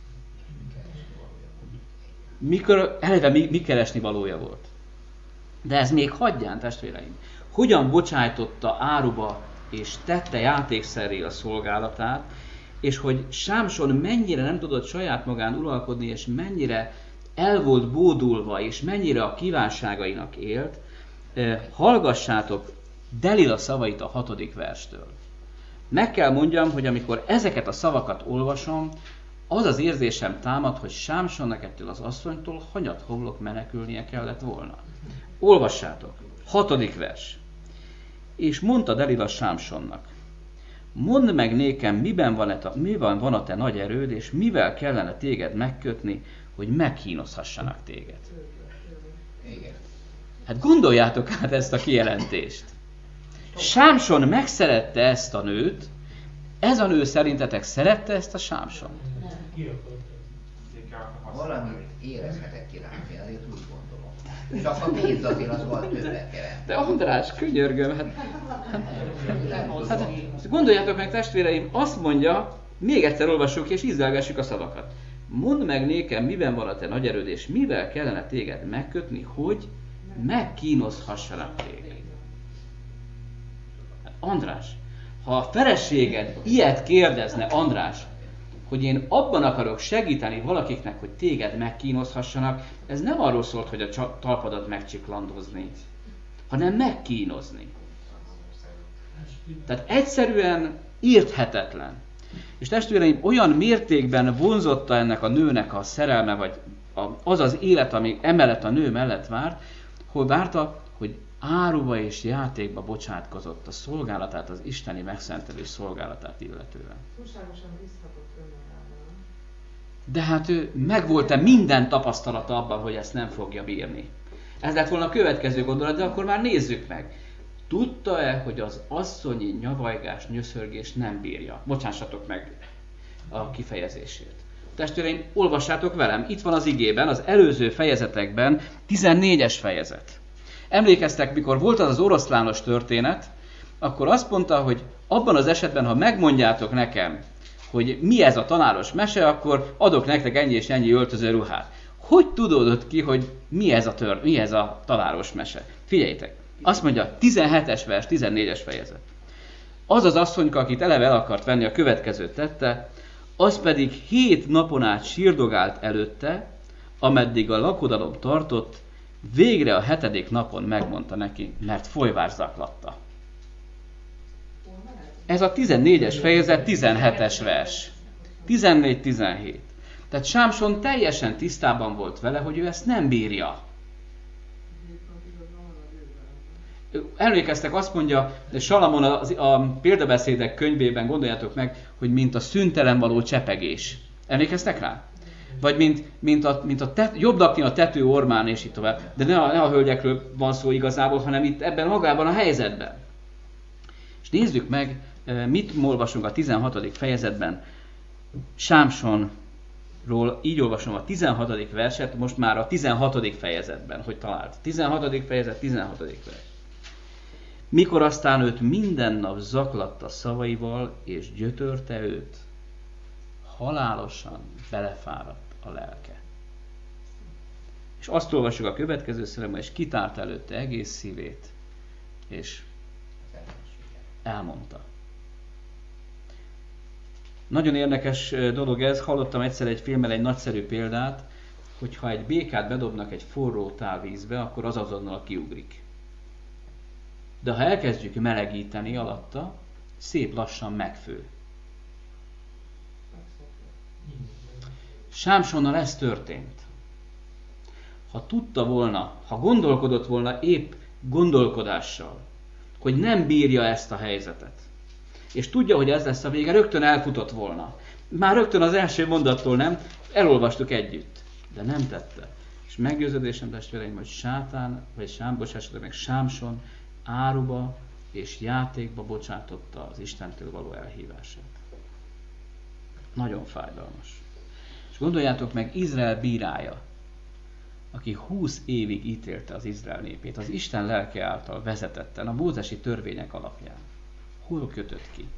Mikor eleve mi keresni valója volt? De ez még hagyján, testvéreim. Hogyan bocsájtotta áruba és tette játékszerré a szolgálatát, és hogy Sámson mennyire nem tudott saját magán uralkodni, és mennyire el volt bódulva, és mennyire a kívánságainak élt, hallgassátok Delila szavait a 6. verstől. Meg kell mondjam, hogy amikor ezeket a szavakat olvasom, az az érzésem támad, hogy Sámsonnak ettől az asszonytól hanyat homlok menekülnie kellett volna. Olvassátok, 6. vers. És mondta Delila Sámsonnak, mondd meg nékem, miben van a te nagy erőd, és mivel kellene téged megkötni, hogy megkínozhassanak téged. Igen. Hát gondoljátok át ezt a kijelentést. Sámson megszerette ezt a nőt, ez a nő szerintetek szerette ezt a Sámson? Valamit érezhetett irányba, én azért úgy gondolom. Csak a pénz azért az volt többet jelent. De András, könyörgöm, hát gondoljátok meg, testvéreim, azt mondja, még egyszer olvassuk és ízlelgessük a szavakat. Mondd meg nékem, miben van a te nagy erőd, és mivel kellene téged megkötni, hogy megkínozhassanak téged. András, ha a feleséged ilyet kérdezne, András, hogy én abban akarok segíteni valakiknek, hogy téged megkínozhassanak, ez nem arról szólt, hogy a talpadat megcsiklandozni, hanem megkínozni. Tehát egyszerűen érthetetlen. És testvéreim, olyan mértékben vonzotta ennek a nőnek a szerelme, vagy az az élet, ami emellett a nő mellett várt, hogy várta, hogy áruba és játékba bocsátkozott a szolgálatát, az isteni megszentelő szolgálatát illetően. Túlságosan bízhatott önmagában. De hát ő megvolt-e minden tapasztalata abban, hogy ezt nem fogja bírni? Ez lett volna a következő gondolat, de akkor már nézzük meg. Tudta-e, hogy az asszonyi nyavajgás, nyöszörgés nem bírja? Bocsássatok meg a kifejezését. Testvéreim, olvassátok velem, itt van az igében, az előző fejezetekben 14-es fejezet. Emlékeztek, mikor volt az oroszlános történet, akkor azt mondta, hogy abban az esetben, ha megmondjátok nekem, hogy mi ez a tanáros mese, akkor adok nektek ennyi és ennyi öltöző ruhát. Hogy tudódott ki, hogy mi ez a tanáros mese? Figyeljétek, azt mondja, 17-es vers, 14-es fejezet. Az az asszonyka, akit eleve el akart venni, a következőt tette, az pedig 7 napon át sírdogált előtte, ameddig a lakodalom tartott, végre a 7. napon megmondta neki, mert folyvár zaklatta. Ez a 14-es fejezet, 17-es vers. 14-17. Tehát Sámson teljesen tisztában volt vele, hogy ő ezt nem bírja. Emlékeztek, azt mondja Salamon a példabeszédek könyvében, gondoljátok meg, hogy mint a szüntelen való csepegés. Emlékeztek rá? Vagy jobb lakni a tető ormán, és így tovább. De ne a hölgyekről van szó igazából, hanem itt ebben magában a helyzetben. És nézzük meg, mit olvasunk a 16. fejezetben Sámsonról. Így olvasom a 16. verset, most már a 16. fejezetben, hogy talált. 16. fejezet, 16. vers. Mikor aztán őt minden nap zaklatta szavaival, és gyötörte őt, halálosan belefáradt a lelke. És azt olvassuk a következő szövegben, és kitárt előtte egész szívét, és elmondta. Nagyon érdekes dolog ez, hallottam egyszer egy filmmel egy nagyszerű példát, hogy ha egy békát bedobnak egy forró tálvízbe, akkor az azonnal kiugrik. De ha elkezdjük melegíteni alatta, szép lassan megfő. Sámsonnal ez történt. Ha tudta volna, ha gondolkodott volna épp gondolkodással, hogy nem bírja ezt a helyzetet, és tudja, hogy ez lesz a vége, rögtön elfutott volna. Már rögtön az első mondattól nem, elolvastuk együtt, de nem tette. És meggyőződésem, testvéreim, hogy Sámson áruba és játékba bocsátotta az Istentől való elhívását. Nagyon fájdalmas. És gondoljátok meg, Izrael bírája, aki 20 évig ítélte az Izrael népét, az Isten lelke által vezetetten, a mózesi törvények alapján. Hol kötött ki?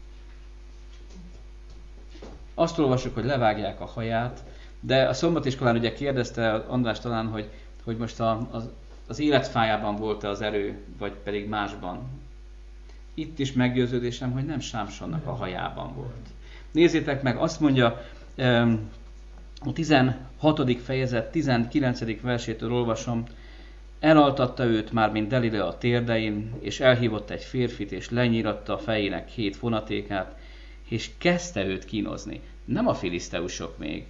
Azt olvassuk, hogy levágják a haját, de a szombatiskolán ugye kérdezte András talán, hogy most az életfájában volt-e az erő, vagy pedig másban. Itt is meggyőződésem, hogy nem Sámsonnak a hajában volt. Nézzétek meg, azt mondja, a 16. fejezet 19. versétől olvasom, elaltatta őt már, mint Delila a térdein, és elhívott egy férfit, és lenyíratta a fejének 7 fonatékát, és kezdte őt kínozni. Nem a filiszteusok még,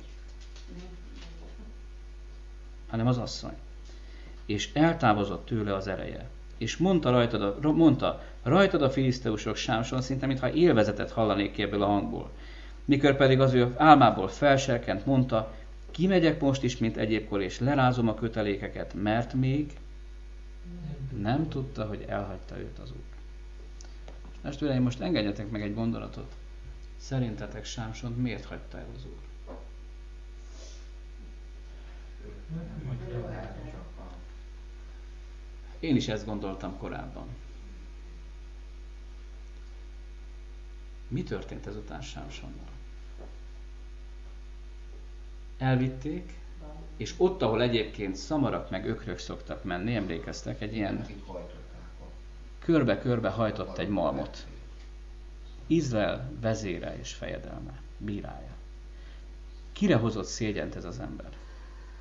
hanem az asszony. És eltávozott tőle az ereje. És mondta rajtad a filiszteusok, Sámson, szinte mintha élvezetet hallanék ki ebből a hangból. Mikor pedig az ő álmából felserkent, mondta, kimegyek most is, mint egyébkor, és lerázom a kötelékeket, mert még nem tudta, hogy elhagyta őt az Úr. Testvéreim, most engedjetek meg egy gondolatot. Szerintetek Sámsont miért hagyta el az Úr? Én is ezt gondoltam korábban. Mi történt ezután Sámsonnal? Elvitték, és ott, ahol egyébként szamarak meg ökrök szoktak menni, emlékeztek, egy ilyen körbe-körbe hajtott egy malmot. Izrael vezére és fejedelme, bírája. Kire hozott szégyent ez az ember?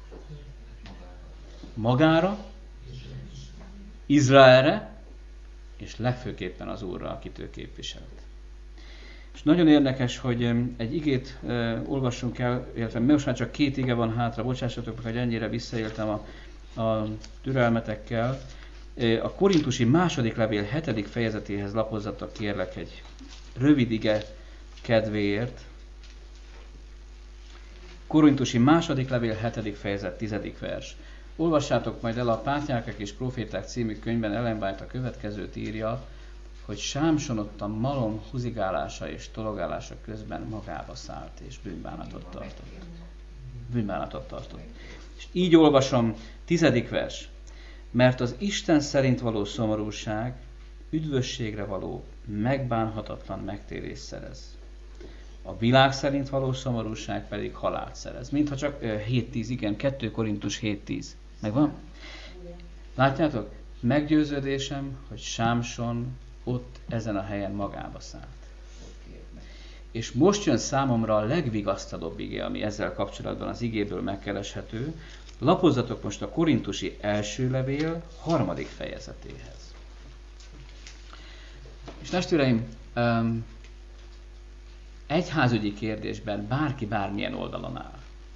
Magára? Izraelre? és legfőképpen az Úrra, akit ő képviselt. És nagyon érdekes, hogy egy igét olvassunk el, illetve most már csak 2 ige van hátra, bocsássatok meg, hogy ennyire visszaéltem a türelmetekkel. A Korintusi második levél 7. fejezetéhez lapozzatok kérlek egy rövid ige kedvéért. Korintusi második levél 7. fejezet 10. vers. Olvassátok majd el, a Pátriárkák és Proféták című könyvben Ellen White a következőt írja, hogy Sámson ott a malom huzigálása és tologálása közben magába szállt és bűnbánatot tartott. És így olvasom, 10. vers. Mert az Isten szerint való szomorúság üdvösségre való, megbánhatatlan megtérést szerez. A világ szerint való szomorúság pedig halált szerez. Mintha csak 7-10, igen, 2 Korintus 7-10. Megvan? Látjátok? Meggyőződésem, hogy Sámson ott ezen a helyen magába szállt. És most jön számomra a legvigasztalóbb ige, ami ezzel kapcsolatban az igéből megkereshető. Lapozzatok most a Korintusi első levél 3. fejezetéhez. És testvéreim, egyházügyi kérdésben bárki bármilyen oldalon áll.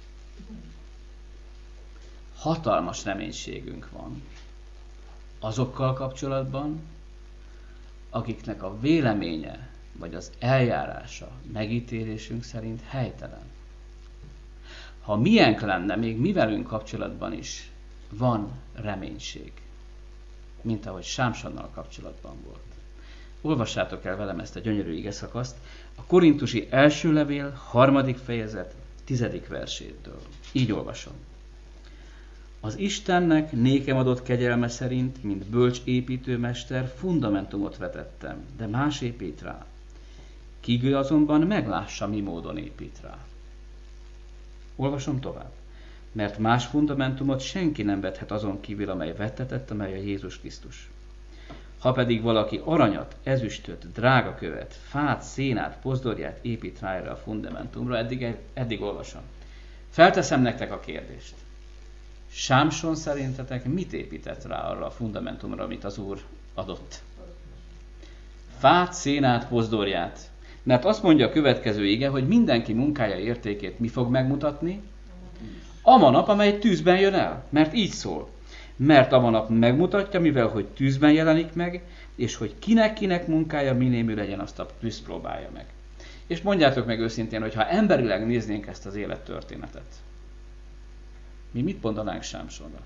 Hatalmas reménységünk van azokkal kapcsolatban, akiknek a véleménye vagy az eljárása megítélésünk szerint helytelen. Ha miénk lenne, még mi velünk kapcsolatban is van reménység, mint ahogy Sámsonnal kapcsolatban volt. Olvassátok el velem ezt a gyönyörű igeszakaszt, a Korintusi első levél 3. fejezet 10. versétől. Így olvasom. Az Istennek nékem adott kegyelme szerint, mint bölcs építőmester, fundamentumot vetettem, de más épít rá. Ki azonban meglássa, mi módon épít rá. Olvasom tovább. Mert más fundamentumot senki nem vethet azon kívül, amely vettetett, amely a Jézus Krisztus. Ha pedig valaki aranyat, ezüstöt, drágakövet, fát, szénát, pozdorját épít rá erre a fundamentumra, eddig olvasom. Felteszem nektek a kérdést. Sámson szerintetek mit épített rá arra a fundamentumra, amit az Úr adott? Fát, szénát, pozdorját. Mert azt mondja a következő ige, hogy mindenki munkája értékét mi fog megmutatni? A nap, amely tűzben jön el. Mert így szól. Mert a nap megmutatja, mivel hogy tűzben jelenik meg, és hogy kinek munkája minémű legyen, azt a tűz próbálja meg. És mondjátok meg őszintén, hogy ha emberileg néznénk ezt az élettörténetet, mi mit mondanánk Sámsonra?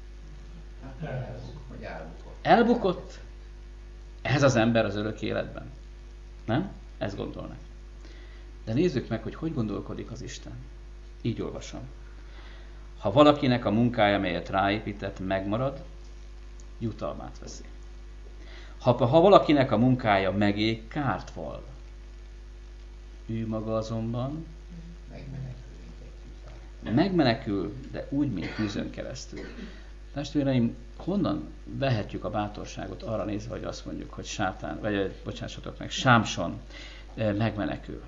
Elbukott? Ez az ember az örök életben. Nem? Ezt gondolnak. De nézzük meg, hogy gondolkodik az Isten. Így olvasom. Ha valakinek a munkája, melyet ráépített, megmarad, jutalmát veszi. Ha valakinek a munkája megég, kárt val. Ő maga azonban megmenekül, de úgy, mint tűzön keresztül. Testvéreim, honnan vehetjük a bátorságot arra nézve, hogy azt mondjuk, hogy Sámson megmenekül?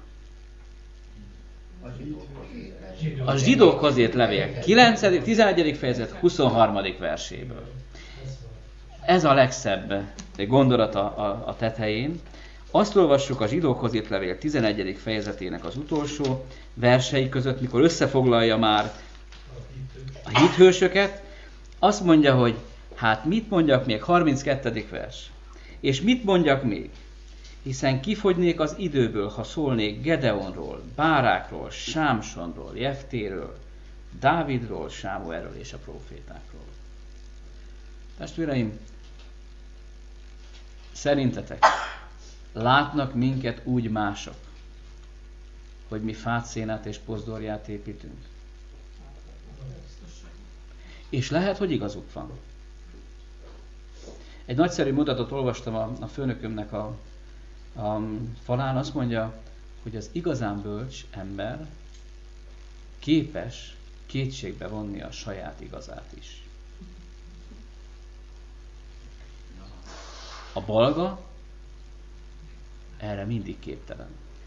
A zsidókhoz írt levél 11. fejezet 23. verséből. Ez a legszebb gondolata a tetején. Azt olvassuk a zsidókhoz írt levél 11. fejezetének az utolsó versei között, mikor összefoglalja már a hithősöket, azt mondja, hogy hát mit mondjak még, 32. vers. És mit mondjak még? Hiszen kifogynék az időből, ha szólnék Gedeonról, Bárákról, Sámsonról, Jeftéről, Dávidról, Sámuelről és a prófétákról. Testvéreim, szerintetek látnak minket úgy mások, hogy mi fát, szénát és pozdorját építünk? És lehet, hogy igazuk van. Egy nagyszerű mondatot olvastam a főnökömnek a falán, azt mondja, hogy az igazán bölcs ember képes kétségbe vonni a saját igazát is. A balga erre mindig képtelen.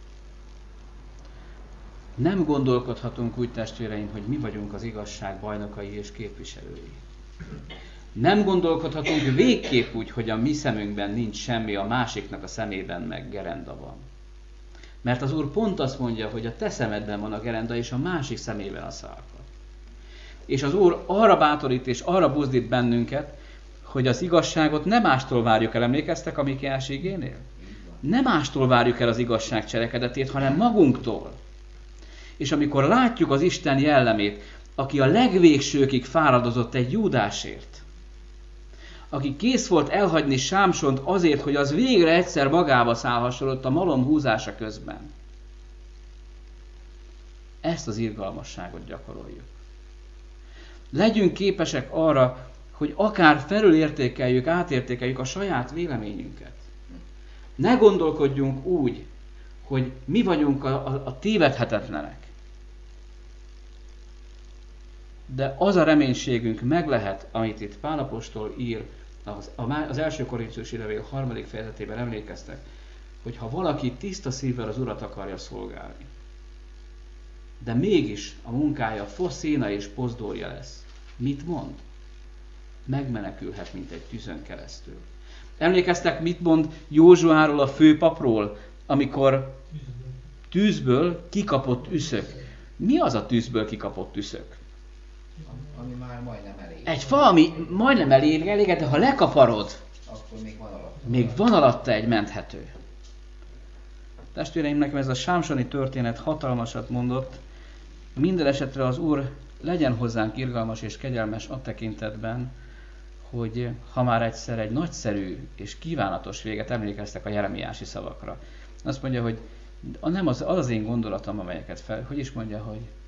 Nem gondolkodhatunk úgy, testvéreim, hogy mi vagyunk az igazság bajnokai és képviselői. Nem gondolkodhatunk végképp úgy, hogy a mi szemünkben nincs semmi, a másiknak a szemében meg gerenda van. Mert az Úr pont azt mondja, hogy a te szemedben van a gerenda, és a másik szemében a szálka. És az Úr arra bátorít és arra buzdít bennünket, hogy az igazságot nem mástól várjuk el. Emlékeztek a Mikéás igénél? Nem mástól várjuk el az igazság cselekedetét, hanem magunktól. És amikor látjuk az Isten jellemét, aki a legvégsőkig fáradozott egy Júdásért, aki kész volt elhagyni Sámsont azért, hogy az végre egyszer magába szállhasson ott a malom húzása közben. Ezt az irgalmasságot gyakoroljuk. Legyünk képesek arra, hogy akár felülértékeljük, átértékeljük a saját véleményünket. Ne gondolkodjunk úgy, hogy mi vagyunk a tévedhetetlenek. De az a reménységünk meg lehet, amit itt Pál apostol ír, az első Korintusi levél 3. fejezetében emlékeztek, hogy ha valaki tiszta szívvel az Urat akarja szolgálni, de mégis a munkája foszéna és pozdorja lesz, mit mond? Megmenekülhet, mint egy tűzön keresztül. Emlékeztek, mit mond Józsuáról, a főpapról, amikor tűzből kikapott üszök? Mi az a tűzből kikapott üszök? Ami már majdnem elég. Egy fa, ami majdnem elég, de ha lekaparod, akkor még van alatta. még van alatta egy menthető. Testvéreim, nekem ez a sámsoni történet hatalmasat mondott. Minden esetre az Úr legyen hozzánk irgalmas és kegyelmes a tekintetben, hogy ha már egyszer egy nagyszerű és kívánatos véget, emlékeztek a jeremiási szavakra. Azt mondja, hogy nem az én gondolatom, amelyeket hogy is mondja,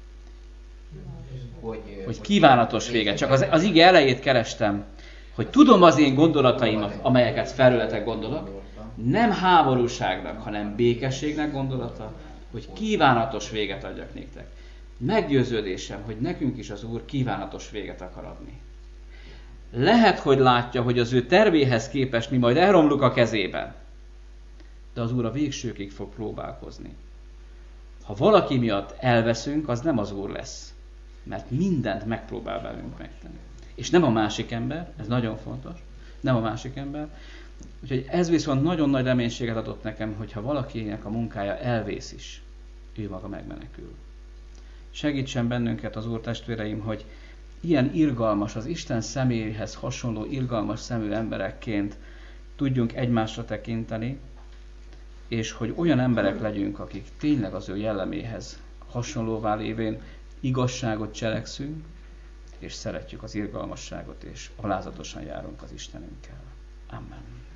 hogy kívánatos véget. Csak az ige elejét kerestem, hogy tudom az én gondolataimat, amelyeket felületek gondolok, nem háborúságnak, hanem békességnek gondolata, hogy kívánatos véget adjak néktek. Meggyőződésem, hogy nekünk is az Úr kívánatos véget akar adni. Lehet, hogy látja, hogy az ő tervéhez képest mi majd elromlunk a kezében, de az Úr a végsőkig fog próbálkozni. Ha valaki miatt elveszünk, az nem az Úr lesz, mert mindent megpróbál velünk megtenni. És nem a másik ember, ez nagyon fontos, nem a másik ember. Úgyhogy ez viszont nagyon nagy reménységet adott nekem, hogyha valakinek a munkája elvész is, ő maga megmenekül. Segítsen bennünket az Úr, testvéreim, hogy ilyen irgalmas, az Isten személyéhez hasonló irgalmas szemű emberekként tudjunk egymásra tekinteni, és hogy olyan emberek legyünk, akik tényleg az ő jelleméhez hasonlóvá lévén igazságot cselekszünk, és szeretjük az irgalmasságot, és alázatosan járunk az Istenünkkel. Amen.